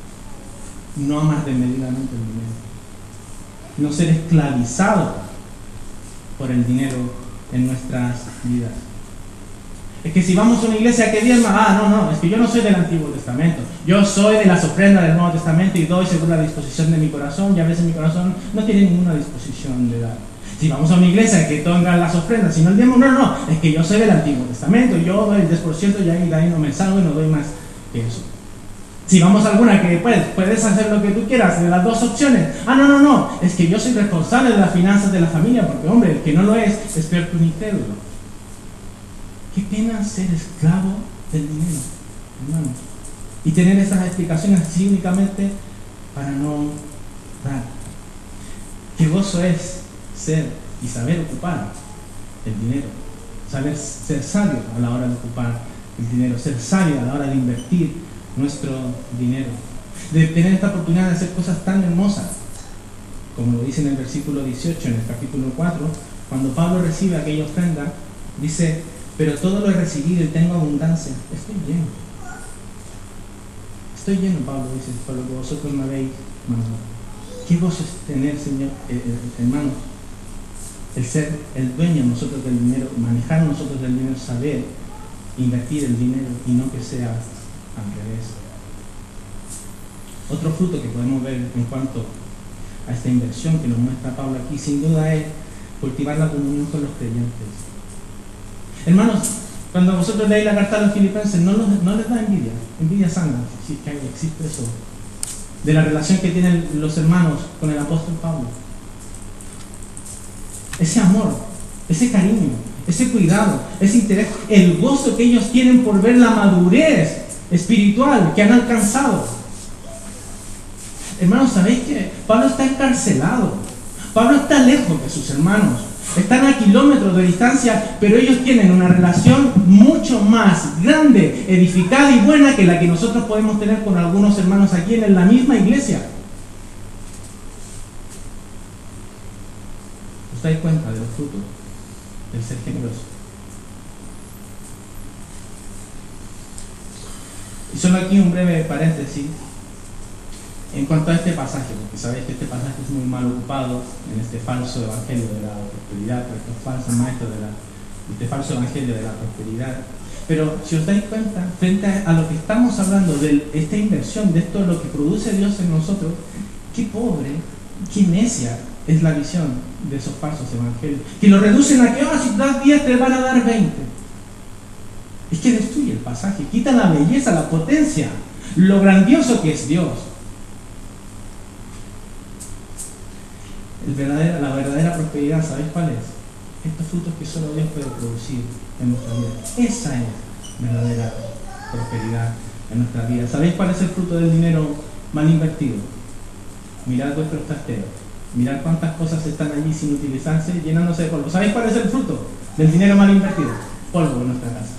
no amar desmedidamente el dinero, no ser esclavizado por el dinero en nuestras vidas. Es que si vamos a una iglesia que diezma, no, es que yo no soy del Antiguo Testamento, yo soy de las ofrendas del Nuevo Testamento y doy según la disposición de mi corazón, y a veces mi corazón no tiene ninguna disposición de dar. Si vamos a una iglesia que tengan las ofrendas, si no el diezmo, no, es que yo soy del Antiguo Testamento, yo doy el 10% y de ahí no me salgo y no doy más que eso. Si vamos a alguna que puedes hacer lo que tú quieras, de las dos opciones, no, es que yo soy responsable de las finanzas de la familia, porque hombre, el que no lo es peor que un incrédulo. Qué pena ser esclavo del dinero, hermanos, y tener esas explicaciones así únicamente para no dar. Qué gozo es ser y saber ocupar el dinero, saber ser sabio a la hora de ocupar el dinero, ser sabio a la hora de invertir nuestro dinero, de tener esta oportunidad de hacer cosas tan hermosas, como lo dice en el versículo 18, en el capítulo 4, cuando Pablo recibe aquella ofrenda, dice: pero todo lo he recibido y tengo abundancia. Estoy lleno, Pablo dice, por lo que vosotros me habéis mandado. Qué gozo es tener, Señor, hermanos, el ser el dueño nosotros del dinero, manejar nosotros del dinero, saber invertir el dinero y no que sea al revés. Otro fruto que podemos ver en cuanto a esta inversión que nos muestra Pablo aquí, sin duda es cultivar la comunión con los creyentes. Hermanos, cuando vosotros leéis la carta a los filipenses, no les da envidia sana, si es que existe eso, de la relación que tienen los hermanos con el apóstol Pablo. Ese amor, ese cariño, ese cuidado, ese interés, el gozo que ellos tienen por ver la madurez espiritual que han alcanzado. Hermanos, ¿sabéis que Pablo está encarcelado? Pablo está lejos de sus hermanos. Están a kilómetros de distancia, pero ellos tienen una relación mucho más grande, edificada y buena que la que nosotros podemos tener con algunos hermanos aquí en la misma iglesia. ¿Os dais cuenta de los frutos del ser generoso? Y solo aquí un breve paréntesis en cuanto a este pasaje, porque sabéis que este pasaje es muy mal ocupado en este falso evangelio de la prosperidad, por estos falsos maestros de este falso evangelio de la prosperidad. Pero si os dais cuenta, frente a lo que estamos hablando de esta inversión, de esto lo que produce Dios en nosotros, qué pobre, qué necia es la visión de esos falsos evangelios, que lo reducen a que si das 10 te van a dar 20. Es que destruye el pasaje, quita la belleza, la potencia, lo grandioso que es Dios. La verdadera prosperidad, ¿sabéis cuál es? Estos frutos que solo Dios puede producir en nuestra vida. Esa es verdadera prosperidad en nuestra vida. ¿Sabéis cuál es el fruto del dinero mal invertido? Mirad vuestros trasteros. Mirad cuántas cosas están allí sin utilizarse, llenándose de polvo. ¿Sabéis cuál es el fruto del dinero mal invertido? Polvo en nuestra casa.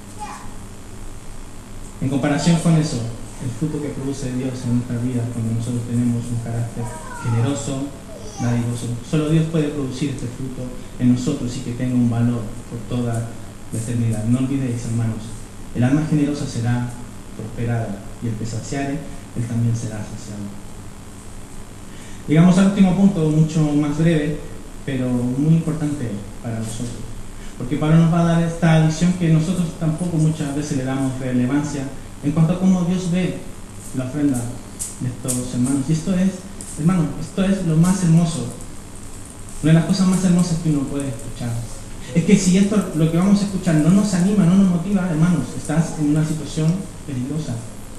En comparación con eso, el fruto que produce Dios en nuestra vida cuando nosotros tenemos un carácter generoso, dadivoso. Solo Dios puede producir este fruto en nosotros y que tenga un valor por toda la eternidad. No olvidéis, hermanos, el alma generosa será prosperada y el que saciare, él también será saciado. Llegamos al último punto, mucho más breve, pero muy importante para nosotros. Porque Pablo nos va a dar esta visión que nosotros tampoco muchas veces le damos relevancia en cuanto a cómo Dios ve la ofrenda de estos hermanos. Y esto es, hermano, esto es lo más hermoso, una de las cosas más hermosas que uno puede escuchar. Es que si esto, lo que vamos a escuchar, no nos anima, no nos motiva, hermanos, estás en una situación peligrosa.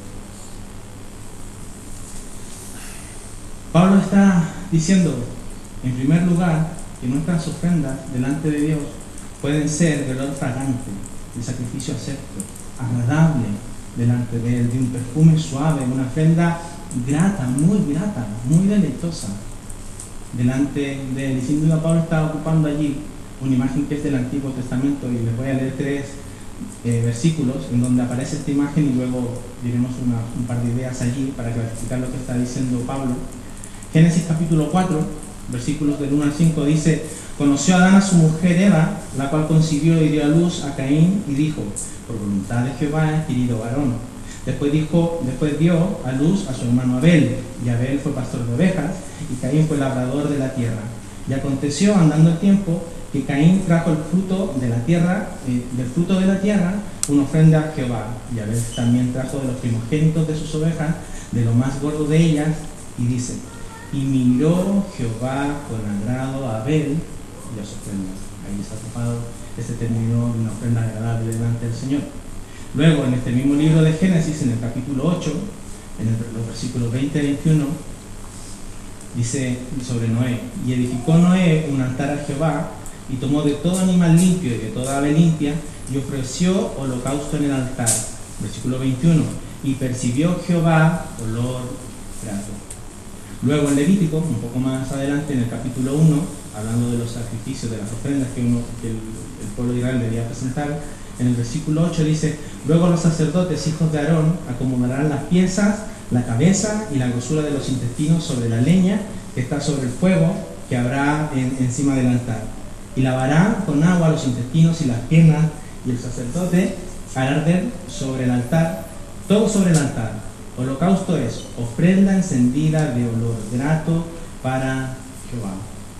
Pablo está diciendo, en primer lugar, que nuestras ofrendas delante de Dios pueden ser de olor fragante, de sacrificio acepto, agradable delante de Él, de un perfume suave, una ofrenda grata, muy deleitosa delante de Él. Y sin duda Pablo está ocupando allí una imagen que es del Antiguo Testamento, y les voy a leer 3 versículos en donde aparece esta imagen y luego diremos un par de ideas allí para clarificar lo que está diciendo Pablo. Génesis capítulo 4, versículos del 1 al 5 dice: conoció Adán a su mujer Eva, la cual concibió y dio a luz a Caín, y dijo: por voluntad de Jehová he adquirido varón. Después dio a luz a su hermano Abel, y Abel fue pastor de ovejas, y Caín fue labrador de la tierra. Y aconteció, andando el tiempo, que Caín trajo el fruto de la tierra, una ofrenda a Jehová, y Abel también trajo de los primogénitos de sus ovejas, de lo más gordo de ellas, y dice: y miró Jehová con agrado a Abel y a sus ofrendas. Ahí está ocupado este término de una ofrenda agradable delante del Señor. Luego, en este mismo libro de Génesis, en el capítulo 8, en los versículos 20 y 21, dice sobre Noé: y edificó Noé un altar a Jehová, y tomó de todo animal limpio y de toda ave limpia, y ofreció holocausto en el altar. Versículo 21, y percibió Jehová olor grato. Luego en Levítico, un poco más adelante, en el capítulo 1, hablando de los sacrificios, de las ofrendas que el pueblo de Israel debía presentar, en el versículo 8 dice: luego los sacerdotes, hijos de Aarón, acomodarán las piezas, la cabeza y la grosura de los intestinos sobre la leña que está sobre el fuego que habrá encima del altar, y lavarán con agua los intestinos y las piernas, y el sacerdote hará arder sobre el altar, todo sobre el altar. Holocausto es ofrenda encendida de olor grato para Jehová.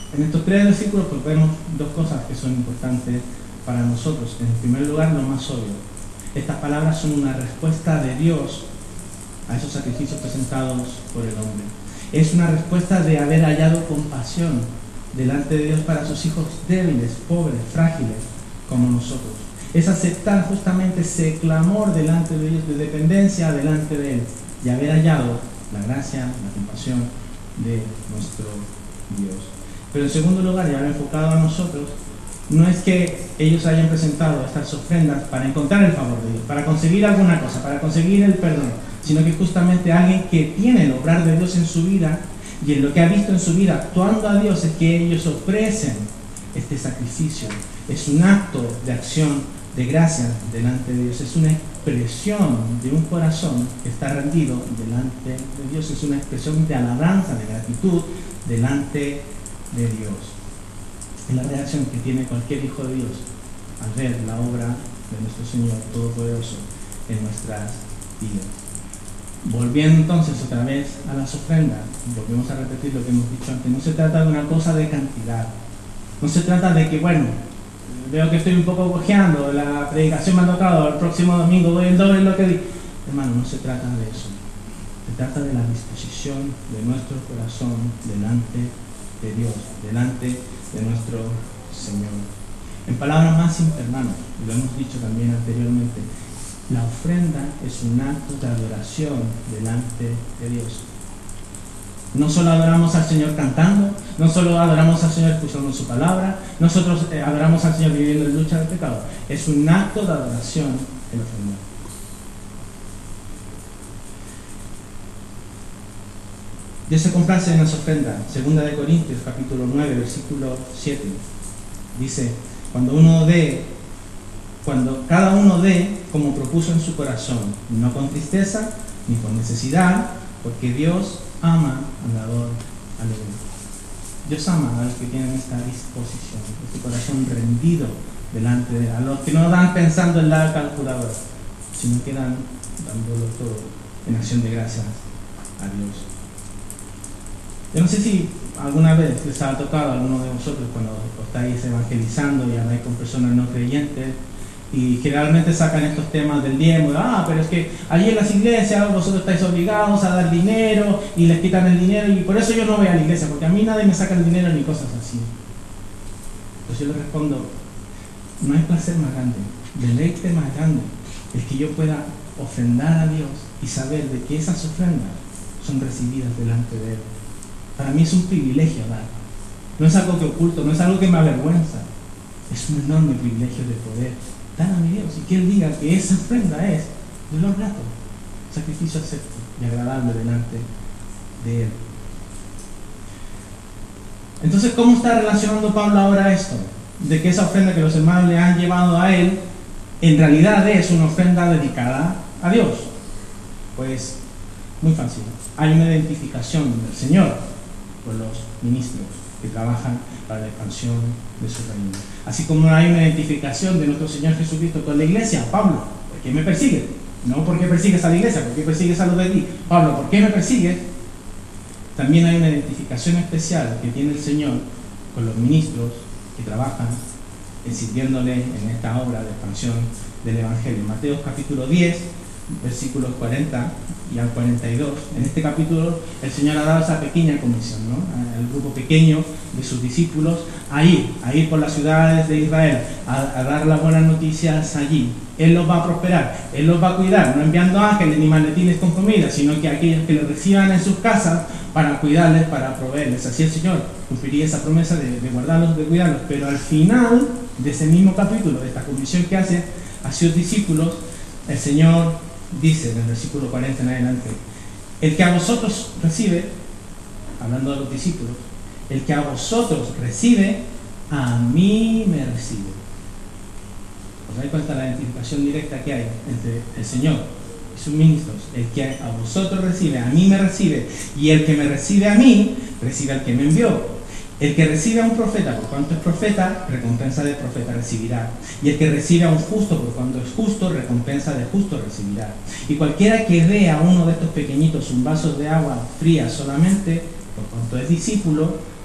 En estos 3 versículos pues vemos 2 cosas que son importantes para nosotros. En primer lugar, lo más obvio. Estas palabras son una respuesta de Dios a esos sacrificios presentados por el hombre. Es una respuesta de haber hallado compasión delante de Dios para sus hijos débiles, pobres, frágiles, como nosotros. Es aceptar justamente ese clamor delante de Dios, de dependencia delante de Él, y haber hallado la gracia, la compasión de nuestro Dios. Pero en segundo lugar, y ahora enfocado a nosotros, no es que ellos hayan presentado estas ofrendas para encontrar el favor de Dios, para conseguir alguna cosa, para conseguir el perdón, sino que justamente alguien que tiene el obrar de Dios en su vida y en lo que ha visto en su vida actuando a Dios es que ellos ofrecen este sacrificio. Es un acto de acción de gracia delante de Dios, es una expresión de un corazón que está rendido delante de Dios, es una expresión de alabanza, de gratitud delante de Dios. Es la reacción que tiene cualquier hijo de Dios al ver la obra de nuestro Señor Todopoderoso en nuestras vidas. Volviendo entonces otra vez a las ofrendas, volvemos a repetir lo que hemos dicho antes, no se trata de una cosa de cantidad, no se trata de que, bueno, veo que estoy un poco cojeando, la predicación me ha tocado, el próximo domingo doy el doble de lo que di. Hermano, no se trata de eso, se trata de la disposición de nuestro corazón delante de Dios, delante de nuestro Señor. En palabras más simples, hermano, lo hemos dicho también anteriormente, la ofrenda es un acto de adoración delante de Dios. No solo adoramos al Señor cantando, no solo adoramos al Señor escuchando su palabra, nosotros adoramos al Señor viviendo en lucha del pecado. Es un acto de adoración el ofrendar. Dios se complace en las ofrendas. 2 Corintios capítulo 9, versículo 7. Dice, cuando cada uno dé como propuso en su corazón, no con tristeza ni con necesidad, porque Dios ama al dador alegre. Dios ama a los que tienen esta disposición, este corazón rendido delante de Él, a los que no dan pensando en la calculadora, sino que dan dándolo todo en acción de gracias a Dios. Yo no sé si alguna vez les ha tocado a alguno de vosotros cuando estáis evangelizando y habláis con personas no creyentes y generalmente sacan estos temas del diezmo, pero es que allí en las iglesias vosotros estáis obligados a dar dinero y les quitan el dinero y por eso yo no voy a la iglesia, porque a mí nadie me saca el dinero ni cosas así. Pues yo les respondo, no hay placer más grande, deleite más grande, el que yo pueda ofrendar a Dios y saber de que esas ofrendas son recibidas delante de Él. Para mí es un privilegio dar. No es algo que oculto, no es algo que me avergüenza. Es un enorme privilegio de poder dar a mi Dios y que Él diga que esa ofrenda es de lo grato, sacrificio acepto y agradable delante de Él. Entonces, ¿cómo está relacionando Pablo ahora esto? De que esa ofrenda que los hermanos le han llevado a Él, en realidad es una ofrenda dedicada a Dios. Pues, muy fácil. Hay una identificación del Señor con los ministros que trabajan para la expansión de su reino. Así como hay una identificación de nuestro Señor Jesucristo con la iglesia. Pablo, ¿por qué me persigues? No porque persigues a la iglesia, porque persigues a los de ti. Pablo, ¿por qué me persigues? También hay una identificación especial que tiene el Señor con los ministros que trabajan sirviéndole en esta obra de expansión del Evangelio. Mateo capítulo 10, versículos 40 y al 42. En este capítulo el Señor ha dado esa pequeña comisión, ¿no? Al grupo pequeño de sus discípulos a ir por las ciudades de Israel, a dar las buenas noticias allí. Él los va a prosperar, Él los va a cuidar, no enviando ángeles ni maletines con comida, sino que aquellos que los reciban en sus casas para cuidarles, para proveerles. Así el Señor cumpliría esa promesa de guardarlos, de cuidarlos. Pero al final de ese mismo capítulo, de esta comisión que hace a sus discípulos, el Señor dice en el versículo 40 en adelante, el que a vosotros recibe, hablando de los discípulos, el que a vosotros recibe, a mí me recibe. ¿Os dais cuenta la identificación directa que hay entre el Señor y sus ministros? El que a vosotros recibe, a mí me recibe, y el que me recibe a mí, recibe al que me envió. El que recibe a un profeta, por cuanto es profeta, recompensa de profeta recibirá. Y el que recibe a un justo, por cuanto es justo, recompensa de justo recibirá. Y cualquiera que dé a uno de estos pequeñitos un vaso de agua fría solamente, por cuanto es discípulo,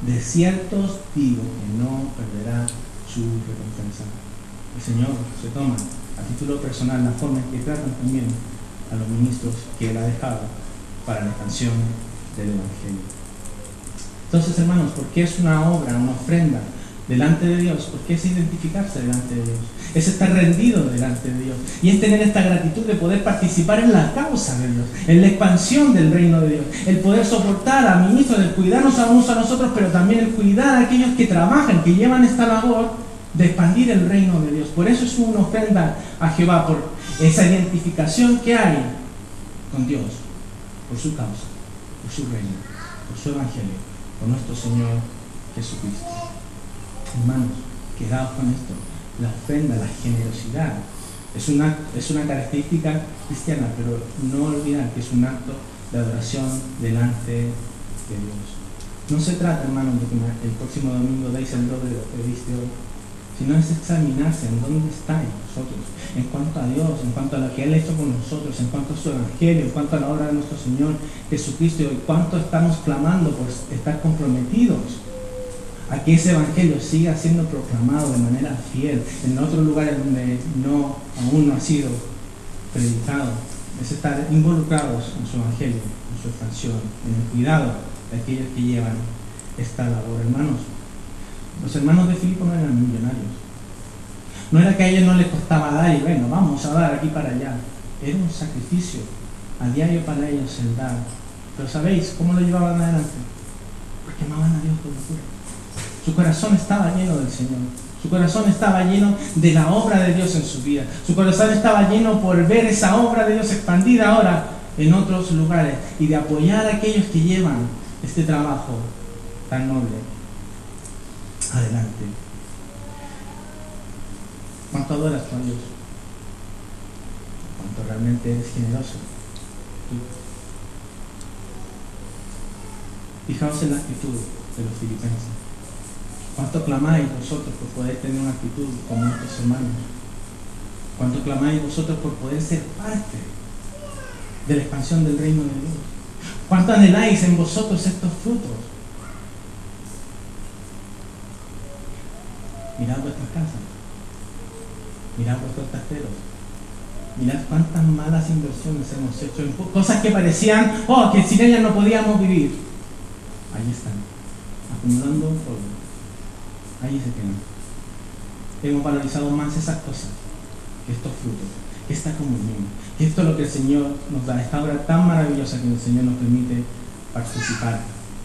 De cierto os digo que no perderá su recompensa. El Señor se toma a título personal la forma en que tratan también a los ministros que Él ha dejado para la expansión del Evangelio. Entonces, hermanos, ¿por qué es una obra, una ofrenda delante de Dios? Porque es identificarse delante de Dios, es estar rendido delante de Dios y es tener esta gratitud de poder participar en la causa de Dios, en la expansión del reino de Dios, el poder soportar a ministros, el cuidarnos a unos a nosotros, pero también el cuidar a aquellos que trabajan, que llevan esta labor de expandir el reino de Dios. Por eso es una ofrenda a Jehová, por esa identificación que hay con Dios, por su causa, por su reino, por su evangelio, por nuestro Señor Jesucristo. Hermanos, quedaos con esto. La ofrenda, la generosidad es una característica cristiana, pero no olvidar que es un acto de adoración delante de Dios. No se trata, hermanos, de que el próximo domingo deis el doble de lo que diste hoy, sino es examinarse en dónde estáis vosotros, en cuanto a Dios, en cuanto a lo que Él ha hecho con nosotros, en cuanto a su evangelio, en cuanto a la obra de nuestro Señor Jesucristo, y cuánto estamos clamando por estar comprometidos a que ese evangelio siga siendo proclamado de manera fiel en otros lugares donde aún no ha sido predicado. Es estar involucrados en su evangelio, en su expansión, en el cuidado de aquellos que llevan esta labor. Hermanos, los hermanos de Filipo no eran millonarios. No era que a ellos no les costaba dar y bueno, vamos a dar aquí para allá. Era un sacrificio a diario para ellos el dar. Pero ¿sabéis cómo lo llevaban adelante? Porque amaban a Dios con locura. Su corazón estaba lleno del Señor. Su corazón estaba lleno de la obra de Dios en su vida. Su corazón estaba lleno por ver esa obra de Dios expandida ahora en otros lugares y de apoyar a aquellos que llevan este trabajo tan noble adelante. ¿Cuánto adoras tú a Dios? ¿Cuánto realmente eres generoso? Fijaos en la actitud de los filipenses. ¿Cuánto clamáis vosotros por poder tener una actitud como estos hermanos? ¿Cuánto clamáis vosotros por poder ser parte de la expansión del reino de Dios? ¿Cuánto anheláis en vosotros estos frutos? Mirad vuestras casas, mirad vuestros trasteros, mirad cuántas malas inversiones hemos hecho en cosas que parecían, que sin ellas no podíamos vivir. Ahí están, acumulando polvo. Ahí se quedan. Hemos valorizado más esas cosas que estos frutos, que esta comunión, que esto es lo que el Señor nos da, esta obra tan maravillosa que el Señor nos permite participar.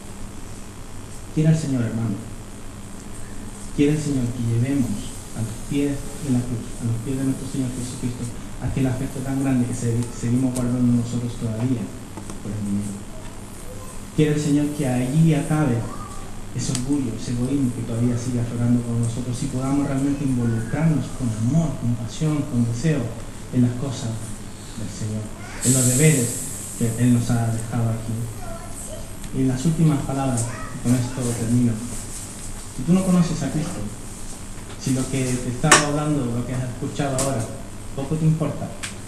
Quiera el Señor, hermano, quiere el Señor que llevemos a los pies de la cruz, a los pies de nuestro Señor Jesucristo, aquel afecto tan grande que seguimos guardando nosotros todavía por el dinero. Quiere el Señor que allí acabe ese orgullo, ese egoísmo que todavía sigue aflorando con nosotros y podamos realmente involucrarnos con amor, con pasión, con deseo en las cosas del Señor, en los deberes que Él nos ha dejado aquí. Y en las últimas palabras, con esto termino. Si tú no conoces a Cristo, si lo que te estaba hablando, lo que has escuchado ahora, poco te importa.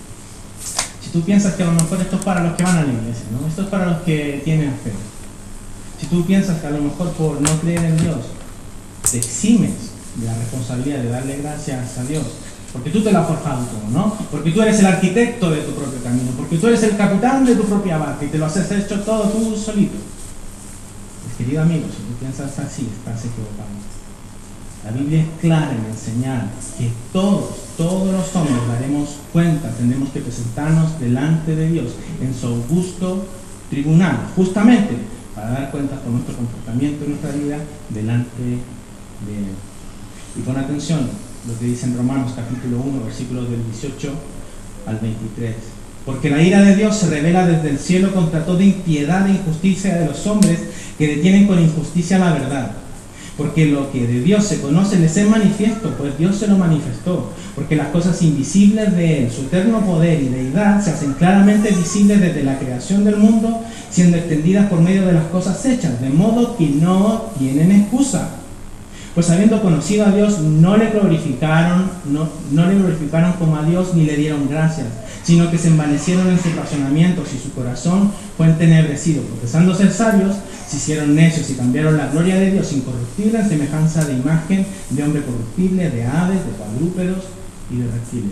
Si tú piensas que a lo mejor esto es para los que van a la iglesia, ¿no? Esto es para los que tienen fe. Si tú piensas que a lo mejor por no creer en Dios te eximes de la responsabilidad de darle gracias a Dios, porque tú te lo has forjado todo, ¿no? Porque tú eres el arquitecto de tu propio camino, porque tú eres el capitán de tu propia barca y te lo has hecho todo tú solito. Pues, querido amigo, si tú piensas así, estás equivocado. La Biblia es clara en enseñar que todos los hombres daremos cuenta, tendremos que presentarnos delante de Dios en su augusto tribunal, justamente para dar cuenta por nuestro comportamiento en nuestra vida delante de Él. Y pon atención lo que dice en Romanos capítulo 1, versículos del 18 al 23. Porque la ira de Dios se revela desde el cielo contra toda impiedad e injusticia de los hombres que detienen con injusticia la verdad. Porque lo que de Dios se conoce les es manifiesto, pues Dios se lo manifestó. Porque las cosas invisibles de Él, su eterno poder y deidad, se hacen claramente visibles desde la creación del mundo, siendo extendidas por medio de las cosas hechas, de modo que no tienen excusa. Pues habiendo conocido a Dios, no le glorificaron como a Dios ni le dieron gracias, sino que se envanecieron en sus razonamientos y su corazón fue entenebrecido. Profesando ser sabios, se hicieron necios y cambiaron la gloria de Dios incorruptible en semejanza de imagen de hombre corruptible, de aves, de cuadrúpedos y de reptiles.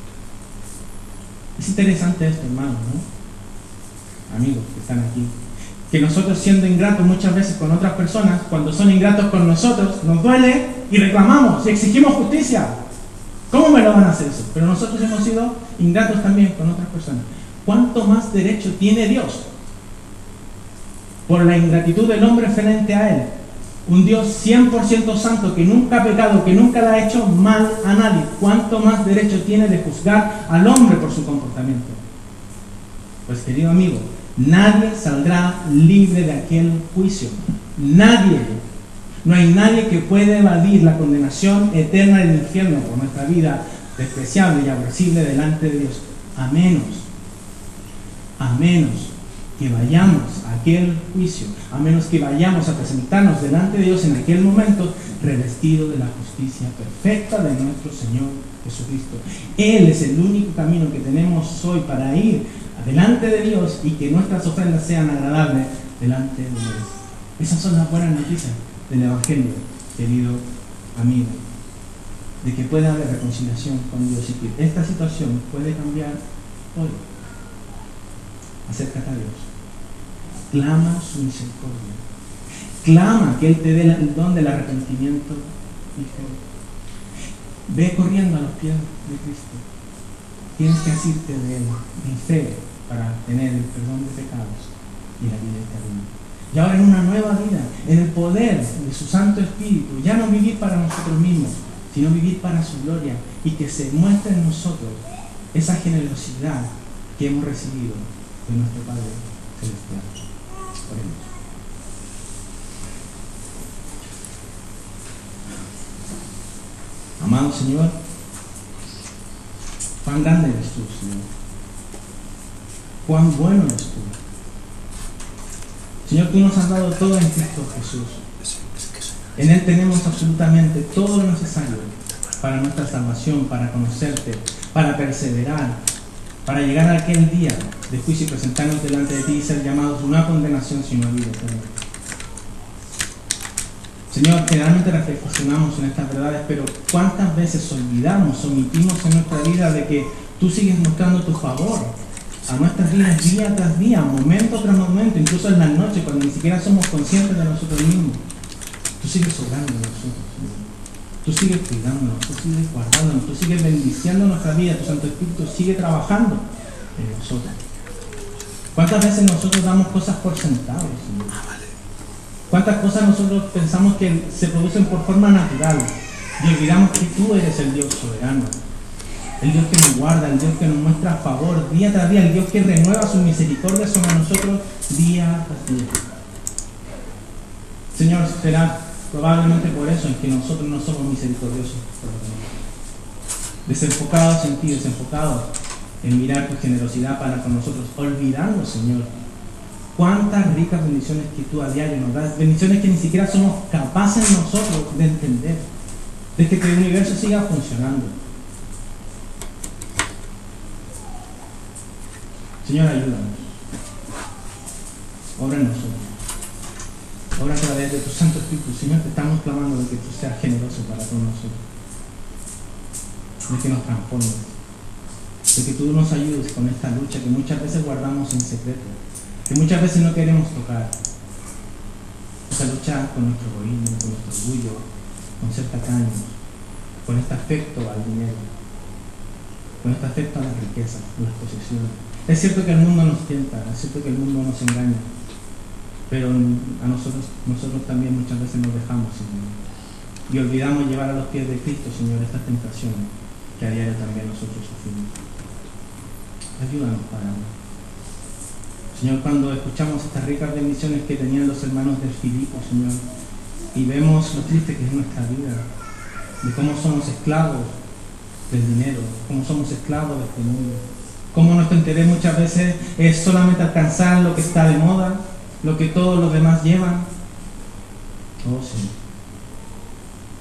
Es interesante esto, hermanos, ¿no? Amigos que están aquí. Que nosotros, siendo ingratos muchas veces con otras personas, cuando son ingratos con nosotros, nos duele y reclamamos y exigimos justicia. ¿Cómo me lo van a hacer eso? Pero nosotros hemos sido ingratos también con otras personas. ¿Cuánto más derecho tiene Dios por la ingratitud del hombre frente a Él? Un Dios 100% santo, que nunca ha pecado, que nunca le ha hecho mal a nadie. ¿Cuánto más derecho tiene de juzgar al hombre por su comportamiento? Pues, querido amigo, nadie saldrá libre de aquel juicio. Nadie. No hay nadie que pueda evadir la condenación eterna del infierno por nuestra vida despreciable y aborrecible delante de Dios. A menos que vayamos a aquel juicio, a menos que vayamos a presentarnos delante de Dios en aquel momento revestido de la justicia perfecta de nuestro Señor Jesucristo. Él es el único camino que tenemos hoy para ir delante de Dios y que nuestras ofrendas sean agradables delante de Dios. Esas son las buenas noticias del Evangelio, querido amigo, de que puede haber reconciliación con Dios y que esta situación puede cambiar hoy. Acércate a Dios, clama su misericordia, clama que Él te dé el don del arrepentimiento y fe. Ve corriendo a los pies de Cristo. Tienes que asirte de Él en fe para tener el perdón de pecados y la vida eterna. Y ahora en una nueva vida, en el poder de su Santo Espíritu, ya no vivir para nosotros mismos, sino vivir para su gloria, y que se muestre en nosotros esa generosidad que hemos recibido de nuestro Padre Celestial. Oremos. Amado Señor, cuán grande eres tú, Señor. Cuán bueno eres tú. Señor, tú nos has dado todo en Cristo Jesús. En Él tenemos absolutamente todo lo necesario para nuestra salvación, para conocerte, para perseverar, para llegar a aquel día de juicio y presentarnos delante de ti y ser llamados no a condenación, sino a vida eterna. Señor, generalmente reflexionamos en estas verdades, pero ¿cuántas veces olvidamos, omitimos en nuestra vida de que tú sigues mostrando tu favor a nuestras vidas día tras día, momento tras momento, incluso en las noches, cuando ni siquiera somos conscientes de nosotros mismos? Tú sigues obrando en nosotros, Señor. Tú sigues cuidándonos, tú sigues guardándonos, tú sigues bendiciendo nuestra vida, tu Santo Espíritu sigue trabajando en nosotros. ¿Cuántas veces nosotros damos cosas por sentado, Señor? ¿Cuántas cosas nosotros pensamos que se producen por forma natural y olvidamos que tú eres el Dios soberano? El Dios que nos guarda, el Dios que nos muestra favor día tras día, el Dios que renueva su misericordia sobre nosotros día tras día. Señor, será probablemente por eso en que nosotros no somos misericordiosos por los demás. Desenfocados en ti, desenfocados en mirar tu generosidad para con nosotros, olvidando, Señor, cuántas ricas bendiciones que tú a diario nos das, bendiciones que ni siquiera somos capaces nosotros de entender, de que el universo siga funcionando. Señor, ayúdanos. Obra en nosotros. Obra a través de tu Santo Espíritu. Señor, te estamos clamando de que tú seas generoso para con nosotros. De que nos transformes. De que tú nos ayudes con esta lucha que muchas veces guardamos en secreto. Que muchas veces no queremos tocar. Esa lucha con nuestro egoísmo, con nuestro orgullo, con ser tacaños, con este afecto al dinero, con este afecto a la riqueza, a las posesiones. Es cierto que el mundo nos tienta, es cierto que el mundo nos engaña, pero a nosotros también muchas veces nos dejamos, Señor, y olvidamos llevar a los pies de Cristo, Señor, estas tentaciones que a diario también nosotros sufrimos. Ayúdanos, Padre. Señor, cuando escuchamos estas ricas bendiciones que tenían los hermanos de Filipo, Señor, y vemos lo triste que es nuestra vida, de cómo somos esclavos del dinero, cómo somos esclavos de este mundo, cómo nuestro interés muchas veces es solamente alcanzar lo que está de moda, lo que todos los demás llevan. Oh, Señor,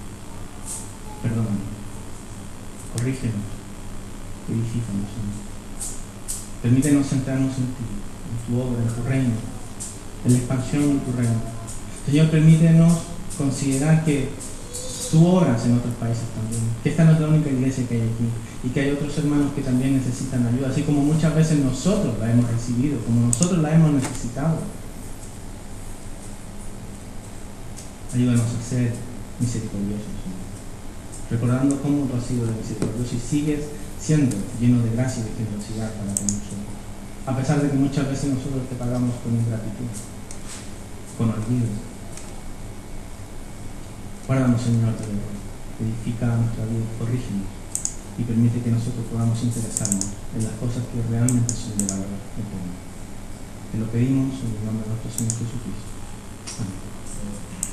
Perdónanos, corrígenos, edifícanos, Señor. Permítenos centrarnos en ti, en tu obra, en tu reino, en la expansión de tu reino. Señor, permítenos considerar que tú obras en otros países también, que esta no es la única iglesia que hay aquí y que hay otros hermanos que también necesitan ayuda, así como muchas veces nosotros la hemos recibido, como nosotros la hemos necesitado. Ayúdanos a ser misericordiosos, Señor, recordando cómo tú has sido de misericordioso y sigues siendo lleno de gracia y de generosidad para con nosotros, a pesar de que muchas veces nosotros te pagamos con ingratitud, con olvido. Guárdanos, Señor, de error, edifica nuestra vida, corrígenos y permite que nosotros podamos interesarnos en las cosas que realmente son de valor eterno. Te lo pedimos en el nombre de nuestro Señor Jesucristo.